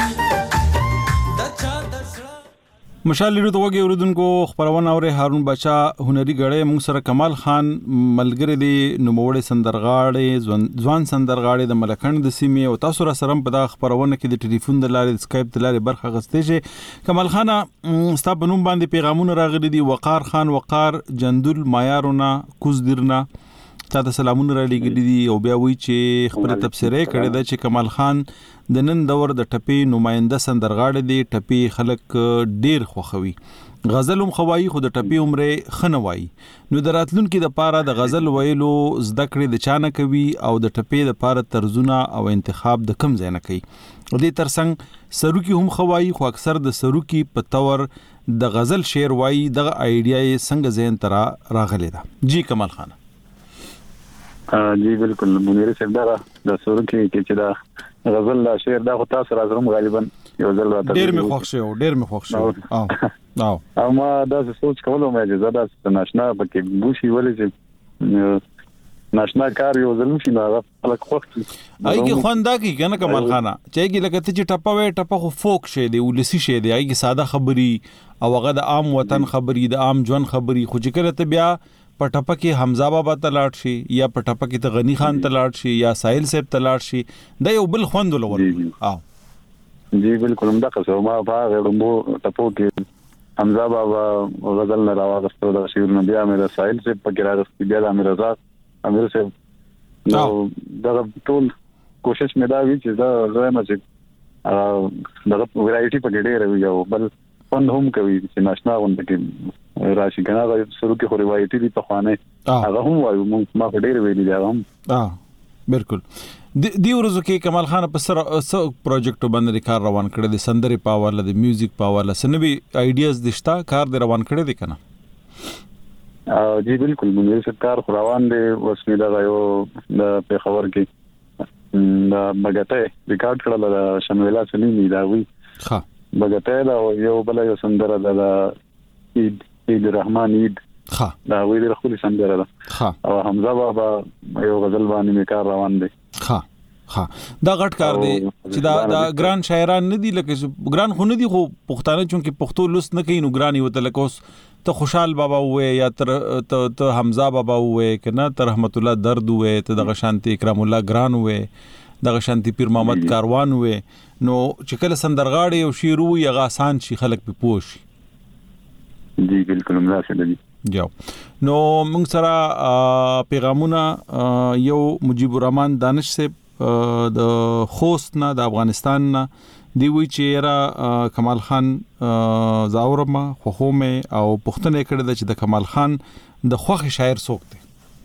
مشال لیدو ته وګورئ اوریدونکو خبرونه اوري هارون بچا هنري غړې موږ سره کمال خان ملګری دی نوموړی سندرغاړي ځوان سندرغاړي د ملکند د سیمې او تاسو را سره په دا خبرونه کې د ټلیفون د لارې د سکایپ د لارې برخه غستې شي کمال خان ستا په نوم باندې پیغامونه راغلي دي وقار خان وقار جندل مایارونه کوز درنا تاسو سلامونه را لګلي دي او بیا وی چې خبره تفسیره کړې ده چې کمال خان د نن دور د ټپي نماینده سندرغاړي دی ټپي خلک ډیر خوخوي غزل هم خوایي خو د ټپي عمره خنوي نو دراتلونکو د پاره د غزل ویلو زده کړې د چانه کوي او د ټپي د پاره طرزونه او انتخاب د کم ځای نه کوي د ترڅنګ سروکی هم خوایي خو اکثر د سروکی په تور د غزل شعر وایي د ایډیا یې څنګه ذهن ترا راغلی دا جی کمال خان جی بالکل منیر صاحب دا د سروکی کې چې دا غزل لا شعر دا خو تاسو راځم غالبا یو ځل راته ډیر می خوښ شو او ما دا سوچ کولم چې زړه ناشنا پکې بوشي ولې چې ناشنا کار یو ځل شي نو خلک وخت ایږي خواندا کی کنه کمال خانه چې لکه ته چې ټپه خو فوک شه دی ولسی شه دی ایږي ساده خبري او هغه د عام وطن خبري د عام ژوند خبري خو چې کله ته بیا پټپه کې حمزه بابا ته لاړ شي یا پټپه کې ته غنی خان ته لاړ شي یا ساحل صاحب ته لاړ شي دا یو بل خوند ولور جی بالکل همدا قصه ما هغه رمبو ټپو کې حمزه بابا غزل نه راوغستو د شعر نه بیا مې ساحل صاحب په کې راغستې بیا د امیر رضا امیر صاحب نو دا ټول کوشش مې دا وی چې دا زما چې دا ورایټي په ډېر وی یو بل فن هم کوي چې ناشنا غونډه کې راشي کنه سره کې خو روایتي دي په خوانه هغه هم وایو ما په ډېر ویلي دا هم بالکل دی ورځو کې کمال خان په سره پروجیکټ باندې کار روان کړی د سندري پاور له د میوزیک پاور له سنوي آیډیاز دشتا کار دی روان کړی دی کنه جی بالکل مونږ کار روان دی وسمه دا یو د پیښور کې د بغته ریکارډ کړل د شمولا سنی دا وی ها بغته دا یو بل یو سندره د عید الرحمن عید ها دا وی د خپل سندره ده ها او حمزه بابا یو غزل باندې کار روان دی ها دا غټ کار دی چې دا ګران شاعران نه دي لکه ګران خو نه دي خو پښتانه چونکه پښتو لوس نه کوي نو ګرانی وته لکه اوس ته خوشحال بابا وې یا ته حمزه بابا وې کنه ته رحمت الله درد وې ته د شانتی اکرام الله ګران وې د شانتی پیر محمد کاروان وې نو چې کله سندرغاړي او شعر وې هغه آسان شي خلک په پوښ جی بالکل مناسب دي جاو نو موږ سره پیغامونه یو مجيب الرحمن دانش سے د خوست نه د افغانستان نه دی وی چې را کمال خان زاورما خوخومه او پښتنه کړه چې د کمال خان د خوخ شاعر څوک دی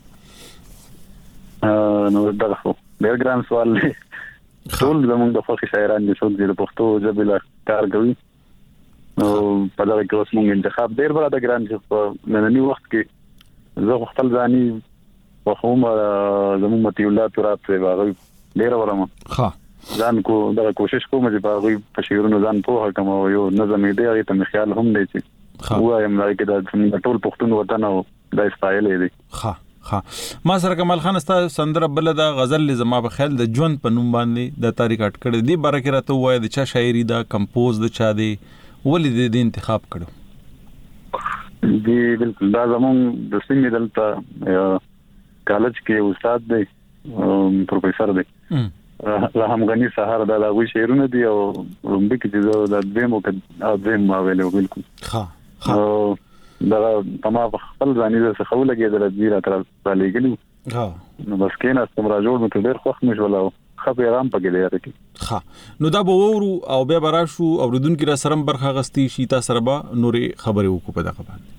نو دا خو ډېر ګران سوال دی ټول زموږ د خوخ شاعران دي څوک د پښتو ژبې لا کار کوي نو په دغه کې اوس موږ انتخاب ډېر بل د ګران چې په نننی وخت کې زه خپل ځاني خوخومه زموږ متي الله تراب ته واغوي ډېر ورما ها ځان کو دا کوشش کوم چې په غوي په شعرونو ځان په کوم یو نظم دی هغه ته خیال هم دی چې وایم لکه دا ټول پښتون وطن او د اسرائیل دی ها ها ما سره کمال خان استا سندره بل د غزل زما په خیال د ژوند په نوم باندې د تاریخ اټ کړي دی برکه راته وای د چا شاعري دا کمپوز د چا دی ولې د انتخاب کړو دی بالکل دا زمون د سیمې دلته کالج کې استاد دی پروفیسور دی رحم غنی سهار دا غوي شعرونه دی او رومبه کې د دیمو کې ادم ما ویلو بالکل ها دا تمام خپل ځاني څه خو لګیدل د دې تر لګلو ها نو بس کېنا استمرار جوړ مته ډېر خوښ مش ولا خو پیغام پکې دی راکې ها نو دا به ورو او به براشو اوریدونکو را سرم برخه غستی شیتا سربا نورې خبرې وکړو په دغه باندې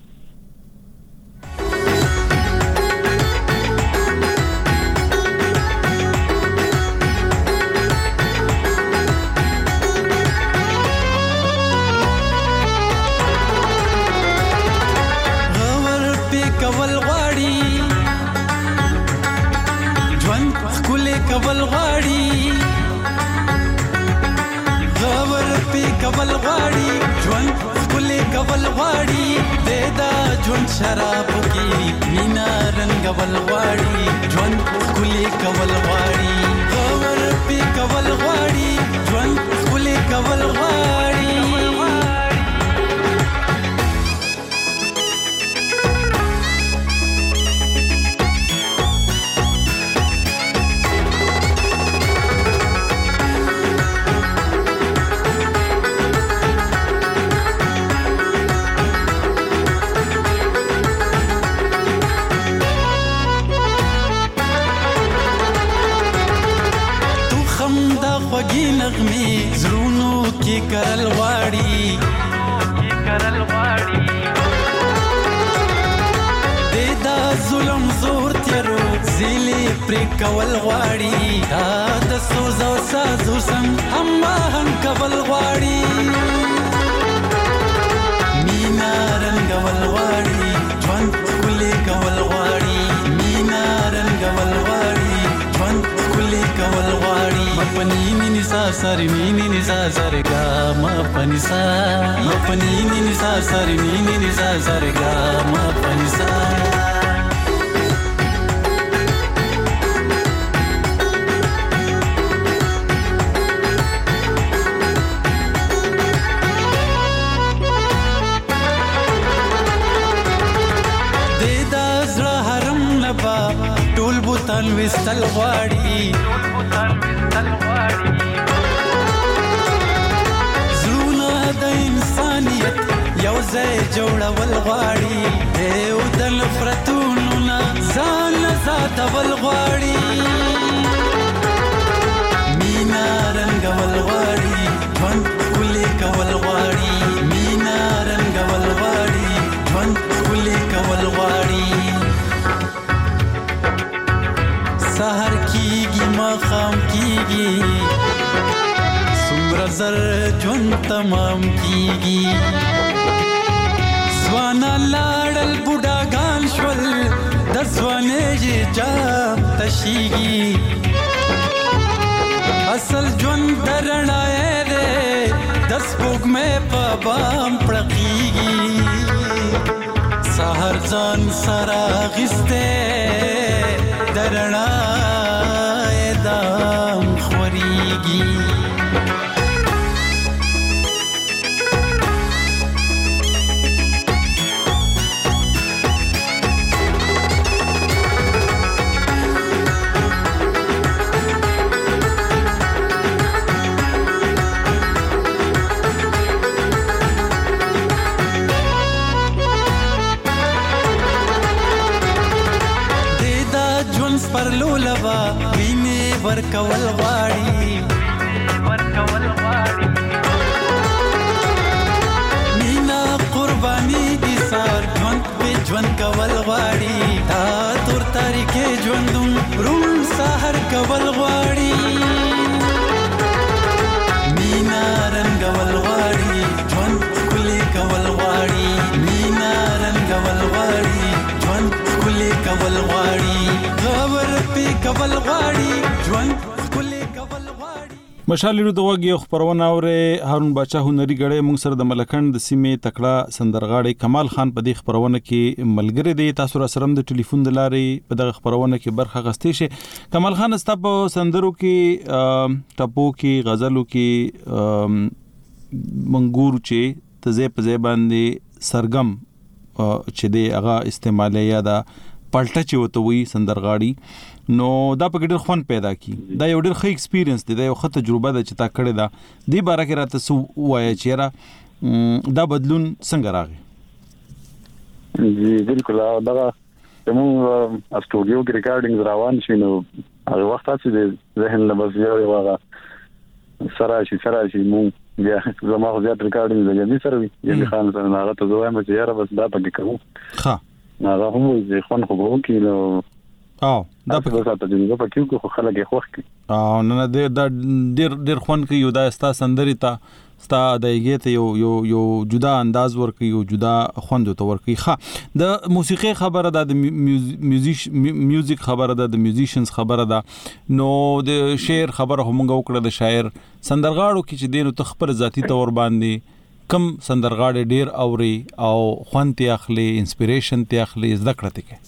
کول غاړي غور په کول غاړي ژوند کولې کول غاړي دا ژوند شراب کې مینا رنگ ول غاړي ژوند کولې کول غاړي غور په کول غاړي ژوند کولې کول غاړي خوږی نغمه زړونو کې کرل غواړي دا ظلم زور تیرو زیلې پر کول غواړي دا د سوز او سازو سم اما هم کول غواړي مینا رنگ ول غواړي ژوند کولې کول غواړي مینا رنگ ول غواړي ژوند کولې کول غواړي مپنی نسا سری نی نسا سر گا مپنی سا مپنی نسا سری نی نسا سر گا مپنی سا دیدا زړه حرم نبا ټول بوتان وستل غواړي زړونه د انسانیت یو ځای جوړول غواړي او د نفرتونو نه ځان ساتول غواړي مینا رنګول غواړي ژوند ښکلی کول غواړي مینا رنګول غواړي ژوند ښکلی کول غواړي سحر کیږي ماښام کیږي څومره زر ژوند تمام کیږي ځوانان لاړل بوډاګان شول د ځوانۍ جام تشیږي اصل ژوند د رڼایې دی د سپوږمۍ په بام پړقیږي سحر ځان سره اخیستی د رڼایې دام خورېږي پرلو لبا ویني ورکول غواړي مینا قرباني دي سار ژوند په ژوند کول غواړي تا تور تاریخي ژوندون روم سحر کول غواړي مینا رنګول غواړي ژوند ښکلی کول غواړي مینا رنګول غواړي ژوند ښکلی کول غواړي خبر په کول غواړي ژوند ښکلی کول مشال ریډیو د وګي خبرونه اوره هارون باچا هنري غړې موږ سره د ملکند د سیمې تکړه سندرغاړي کمال خان په دې خبرونه کې ملګری دی. تاسو را سره د ټلیفون د لارې په دغه خبرونه کې برخه غستې شي. کمال خان استا په سندرو کې ټپو کې غزلو کې منګور چې تزه په ځای باندې سرګم چې دی هغه استعمالي یا دا پالټه چې وته وي سندرغاړي نو دا په ګډر خون پیدا کی. دا یو ډېر ښه ایکسپیرینس دی, دا یو ښه تجربه ده چې تا کړې ده. دې باره کې راته سو وایي چې را دا بدلون څنګه راغی؟ جی بالکل دا زموږ استودیو کې ریکارډینګ روان شي نو هغه وخت چې ذهن له بس یو هغه سره شي مو بیا زما خو زیات ریکارډینګ دی سره وي یعنی خان سره هغه ته وایم چې یاره بس دا پکې کوم ها هغه هم زه خون خو کوم کینو دا په څه ته دی په کیو خو خلک یې خوښ کی نه ډیر خون کې یو دا ستا سندري ته ستا دایګه ته یو جدا انداز ورکي یو جدا خوند ته ورکي. ها د موسیقي خبره ده, د میوزیک خبره ده, د میوزیشنز خبره ده, نو د شعر خبره هم وکړه د شاعر سندرغاړو کې چې دینو تخپل ذاتی تور باندې کم سندرغاړي ډیر اوري او خوند ته اخلي انسپیریشن ته اخلي ذکر ته کې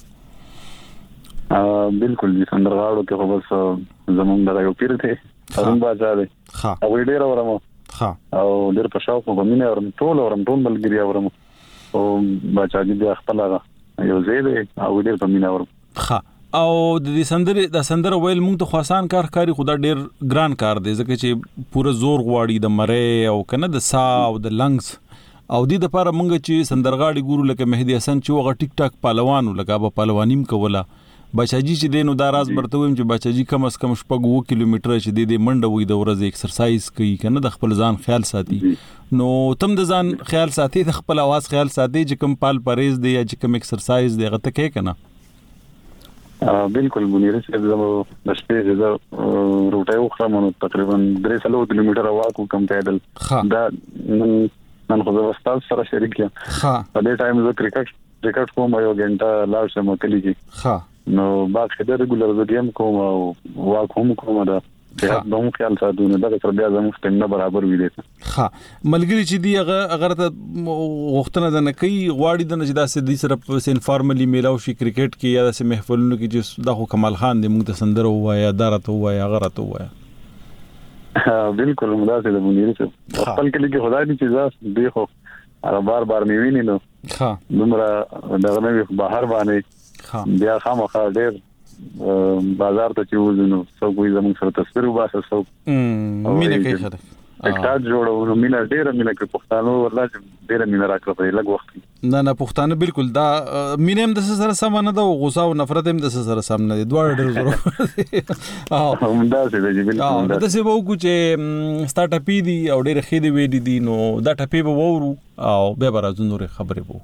بالکل دي سندرغاړو کې خو بس زمونږ د یو پیر ته هغه باځه ده او ډیر اورم او ډیر په شاو په مینه اورم ټول ملګری اورم او باځه دي خپل یو زیاده او ډیر په مینه اورم. او د سندر ویل موږ ته خاصان کاری خدا ډیر ګران کار دی ځکه چې پوره زور غواړي د مری او کنه د سا او د لنګز او د لپاره موږ چې سندرغاړي ګورو لکه مهدی حسن چې وغه ټیک ټاک پهلوانو لکه به پهلوانیم کوله بچاجي چې دینو دا راز برته ویم چې بچاجي کم از کم شپږ 2 کیلومتر چې د منډه وي د ورځې ایکسرسایز کوي کنه د خپل ځان خیال ساتي نو تم د ځان خیال ساتي د خپل आवाज خیال ساتي چې کم پال پریز دی یا چې کم ایکسرسایز دی غته کې کنه بالکل منیر چې زمو د شپې د روټه وخرمنو تقریبا 3 کیلومتر واک کم پیدل دا نن خو زه استاد سره شریک یم په دې ټایم زه کرکټ کوم یو غنټه لاړ شم کلی کې نو باغ کې د ریګولر د گیم کوم او واک هم کوم دا ته دوم خیال ساتونه دا تر بیا زموږ څنګه برابر وي دي ملګری چې دی اگر ته وختونه د نکي غواړي د نجدا سي دي سره په انفارملی میلاو شي کرکټ کې یا د محفلونو کې چې دا کمال خان دی موږ ته سندره وایا دارته وایا غرته وایا بالکل مداسه د منیر څخه خپل کلی کې خدای دې چې دی خو بار میویني نو نمبر دغه نه بهر باندې بیا خامخا ډېر بازار ته چې وځو څو کوی زموږ سره تصویر وباسه څو مینه کوي خره اکټاټ جوړو مینه ډېر مینه کوي پښتانه والله ډېر مینه راکړه په لږ وخت نه پښتانه بالکل دا مینه هم د سره سم نه ده او غوسه او نفرت هم د سره سم نه دي دوه ډېر ضرورت هم دا څه دی بالکل دا څه وو چې سٹارټ اپ دي او ډېر خېدي وې دي نو دا ټپې به وورو او به برازو نور خبرې وو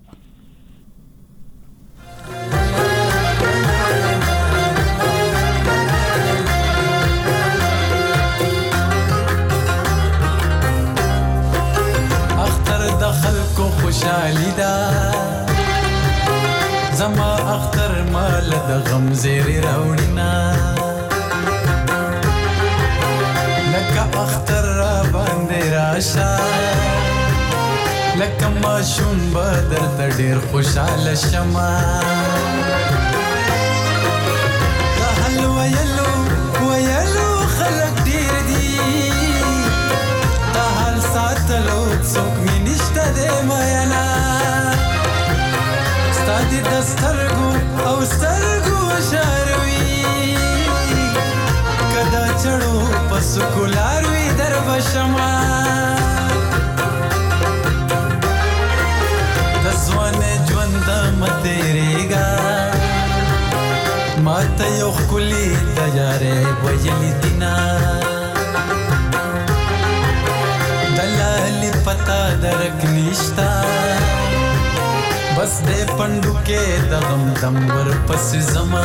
خوشحالی دا زما اختر مال د غم زیری راوړینا لکه اختر را باندې راشه لکه ماشوم بدر ته ډیر خوشاله شمه دا حل ویلو خلک ډیر دي دا حل ساتلو څوک مې نشته دی مینا ستا دې د سترګو شاروي که دا چړو په سکولار وي در به شمه د ځوانۍ ژونده مه تېرېږه ما ته یو ښکلي د یارۍ ویلي دینه دلالي پتا درک نشتا بس دې پندو کې د غم دم ور پس زما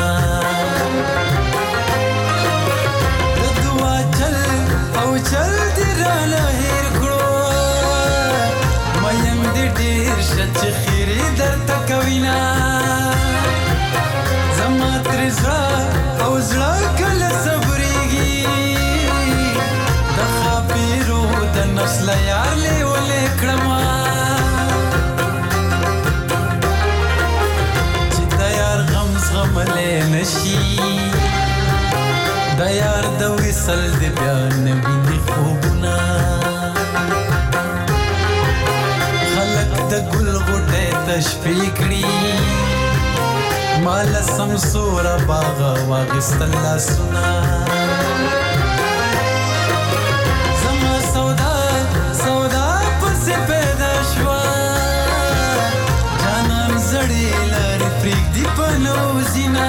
د دعا چل دې رانه هېر کړو میم دې ډېر شچ خیرې درته کوینا زما تر زړه او زړه کله صبرېږي د نسل یار له ولې کړما چې د یار غم زغملې نشي د یار د وصل دی بیا نویني خوبونه خلق د ګل غوټه تشفي کړي مال سمسور باغ واغستل لاسونه زما سودا سودا پس پیدا شوا جانان زړی لارې پرېږدي په نوزینا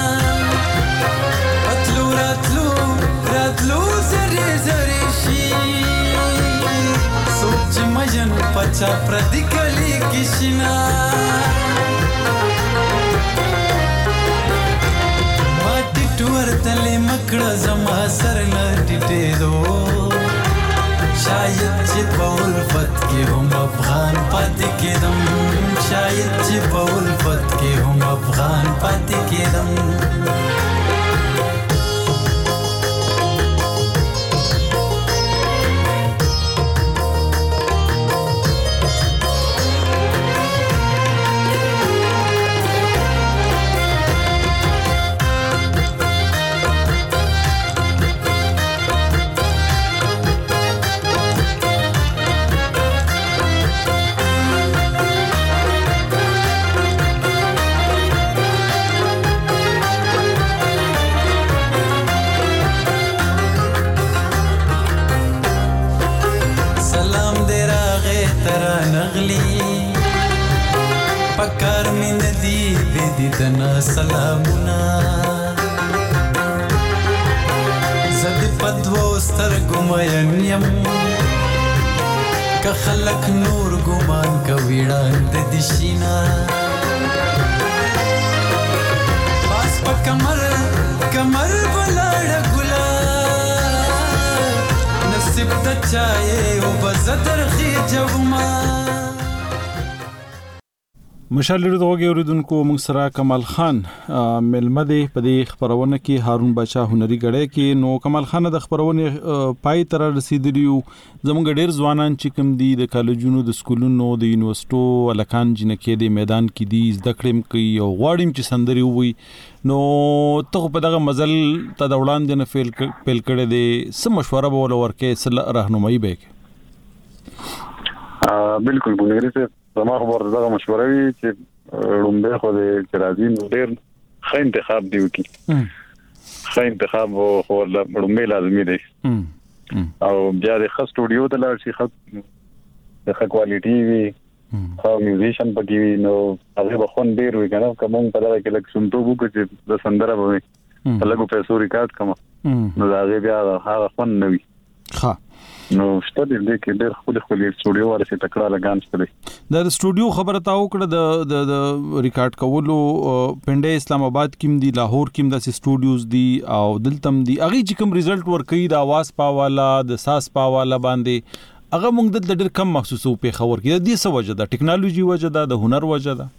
اتلو راتلو راتلو زری زری شي سوچ مجن پچا پردی کلی کشنا ټور تلې مکړه زما سر نه ټټېدو شاید چې په الفت کې هم افغان پاتې کېدم شاید چې په الفت کې هم افغان پاتې کېدم پکار می ندی دی دنا سلامونه زد پدو سترګو مین یم که خلق نور ګمان کوي وړاند دي شینا پاس په کمر کمر بلاړ ګلا نصیب د چای او بزدر خي جوما مشال ریډیو دغه اوریدونکو موږ سره کمال خان ملمه دی په دې خبرونه کې هارون بچا هنري غړی کې نو کمال خان د خبرونه پای تر رسیدلیو زموږ ډیر ځوانان چې کوم دي د کالجونو د سکولونو د یونیورسيټو الکان جنکې د میدان کې دي زده کړم کوي او غواړم چې سندري وي نو ته په دغه مزل ته د وړاندې نه فیل کړي دي سم مشوره به ورکې سره راهنمایي به بالکل ګونګری ته زما خبر دغه مشوره وی چې رومبه خو د راځي نو ډیر ښه انتخاب دی وکي ښه انتخاب خو رومبه لازمي دی او بیا د ښه سټوډیو ته لاړ شي ښه کوالټي وي ښه میوزیشن پکې وي نو هغه به خون ډیر وي کنه کوم په دغه کې لکه سنتو وو چې د سندره به لګو پیسو ریکارډ کما نو دا بیا هغه خون نه وي ښه نو شته دې کې ډېر خپل سټوډیو ورسې تکړه لګان شته د سټوډیو خبره تاو کړه د ریکارډ کولو پنده اسلام آباد کې دي لاهور کې د سټوډیوز دي او دلتم دي اغه چې کوم ریزلټ ورکړي د आवाज پاواله د ساس پاواله باندې هغه موږ د ډېر کم محسوسو په خبر کې د څه وجه ده ټیکنالوژي وجه ده د هنر وجه ده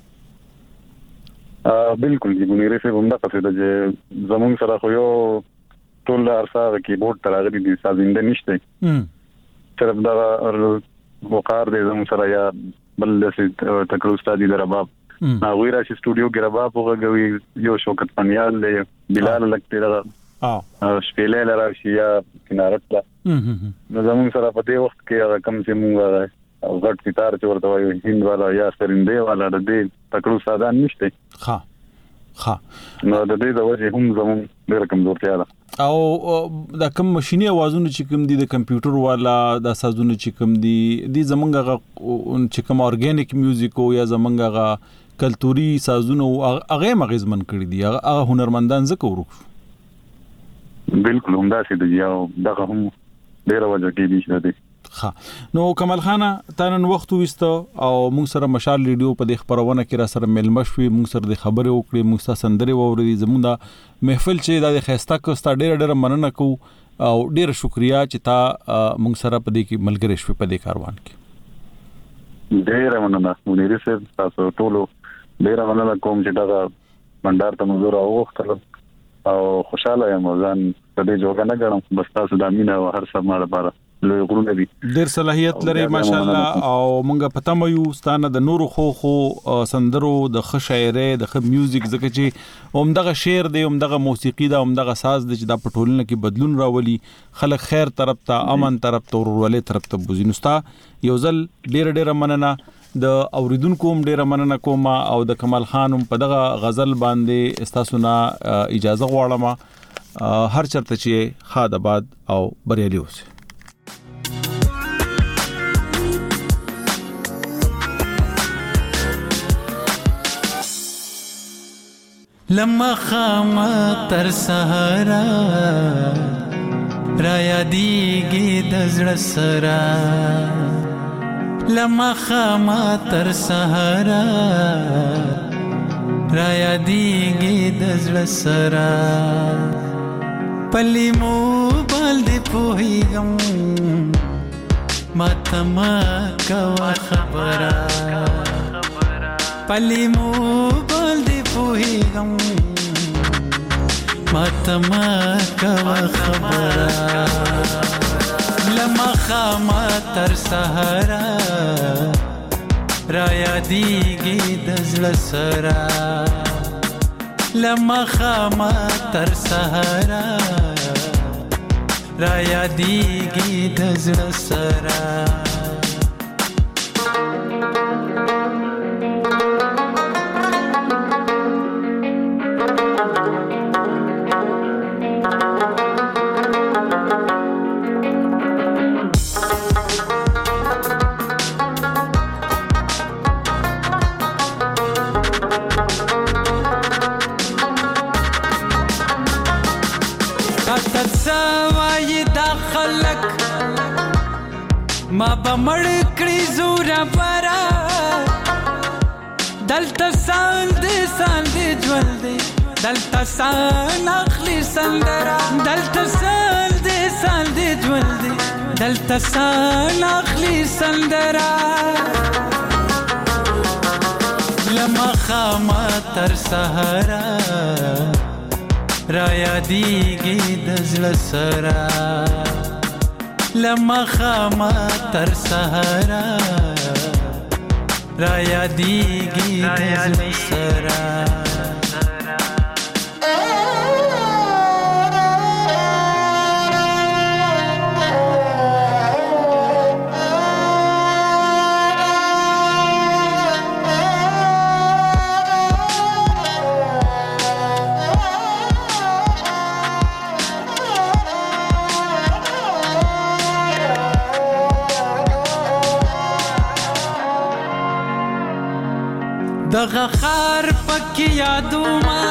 بالکل دی ګونیره څه هم دا څه ده چې زموږ سره خو یو ټول ارسا کیبورډ تراغلي دي سازنده نشته صرف دا وقار دې زموږ سره یا بل څه تکرو استادي درباب ناوی راشي سټوډیو کې رباب وګوي یو شوکت پنیال له بلال لګته را شپېلې لراشي یا کنارټلا نو زموږ سره په دې وخت کې کم چې موږ غټ ستار چې ورته وایي هند والا یا سرنده والا د دې تکرو استادان نشته ها نو د دې د وجه هم زموږ ډېر کمزورتیا ده او د کوم ماشيني اوازونه چې کوم دي د کمپیوټر والا د سازونه چې کوم دي د زمونږه چې کوم اورګانیک میوزیک او یا زمونږه کلتوري سازونه هغه مغزمن کړی دي هغه هنرمندان زکه ورک بالکل هم دا چې دی او دغه هم ډېر وجه کې دي چې ها نو کمال خان تانن وخت وسته او موږ سره مشال ریډیو په د خبرونه کې را سره ملمش وي موږ سره د خبرې وکړې موږ سره سندري ووري زموږ د محفل چې د خيستا کوستا ډېر مننه کو او ډېر شکریا چې تا موږ سره په دې کې ملګری شوي په دې کاروان کې ډېر مننه مونږ یې تاسو ټول ډېر مننه کوم چې دا منډار ته مزور اوختل او خوشاله یم ځان په دې جوګه نه غواړم بس تاسو د امینه او هر څه مال لپاره لوی غرونه دي ډېر صلاحیت لري ماشاءالله او مونږ پته مو یو ستانه د نورو خو سندرو د ښه شاعري د ښه میوزیک زکه چې همدغه شعر دی همدغه موسیقي دا همدغه ساز دی چې د پټولنه کې بدلون راولي خلک خیر طرف ته امن طرف ته ورولې طرف ته بوزینستا یو ځل ډېر مننه د اوریدونکو ډېر مننه کوم او د کمال خان په دغه غزل باندې استاسو نه اجازه غواړم هر چرته چې خاد آباد او بریالي اوسه لما خاما تر سهارا را یادیږي د زړه سره لما خاما تر سهارا را یادیږي د زړه سره پلی مو باندې پوهیږم ماته ما کوا خبره پلی مو باندې پوهیږم ماته ما کوا خبره لما خاما تر سهارا را یادیږي د زړه سره لما خاما تر سهارا را یادیږي د زړه سره ما بمړ کړی زورا پرا دلته ساند ژوند دلته سان اخلي سندرا دلته ساند ژوند دلته سان اخلي سندرا لما خاما تر سهارا را یادیږي د زړه سره لما خاما تر سهارا را یادیږي د زړه سره دغه خار پکې یادوما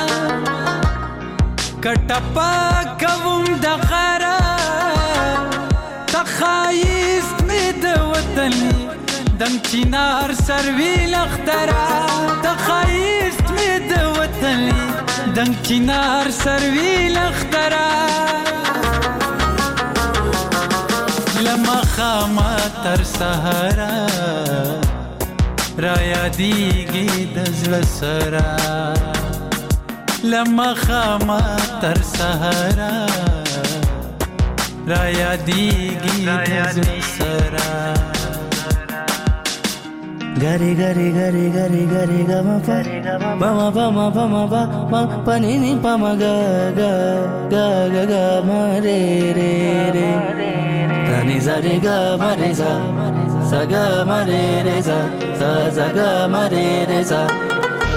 کټپا کوم د غرا تخایست می د وطن دم چینار سروي لخترا تخایست می د وطن دم چینار سروي لخترا لما خاما تر سهارا را یادیږي د زړه سره لما خاما تر سهارا را یادیږي د زړه سره gari gari gari gari gari gama pa bama bama bama ba ma pani ni pama ga ga ga ga ga ma re re re tani za re ga ma re za sa ga ma re re za sa za ga ma re re za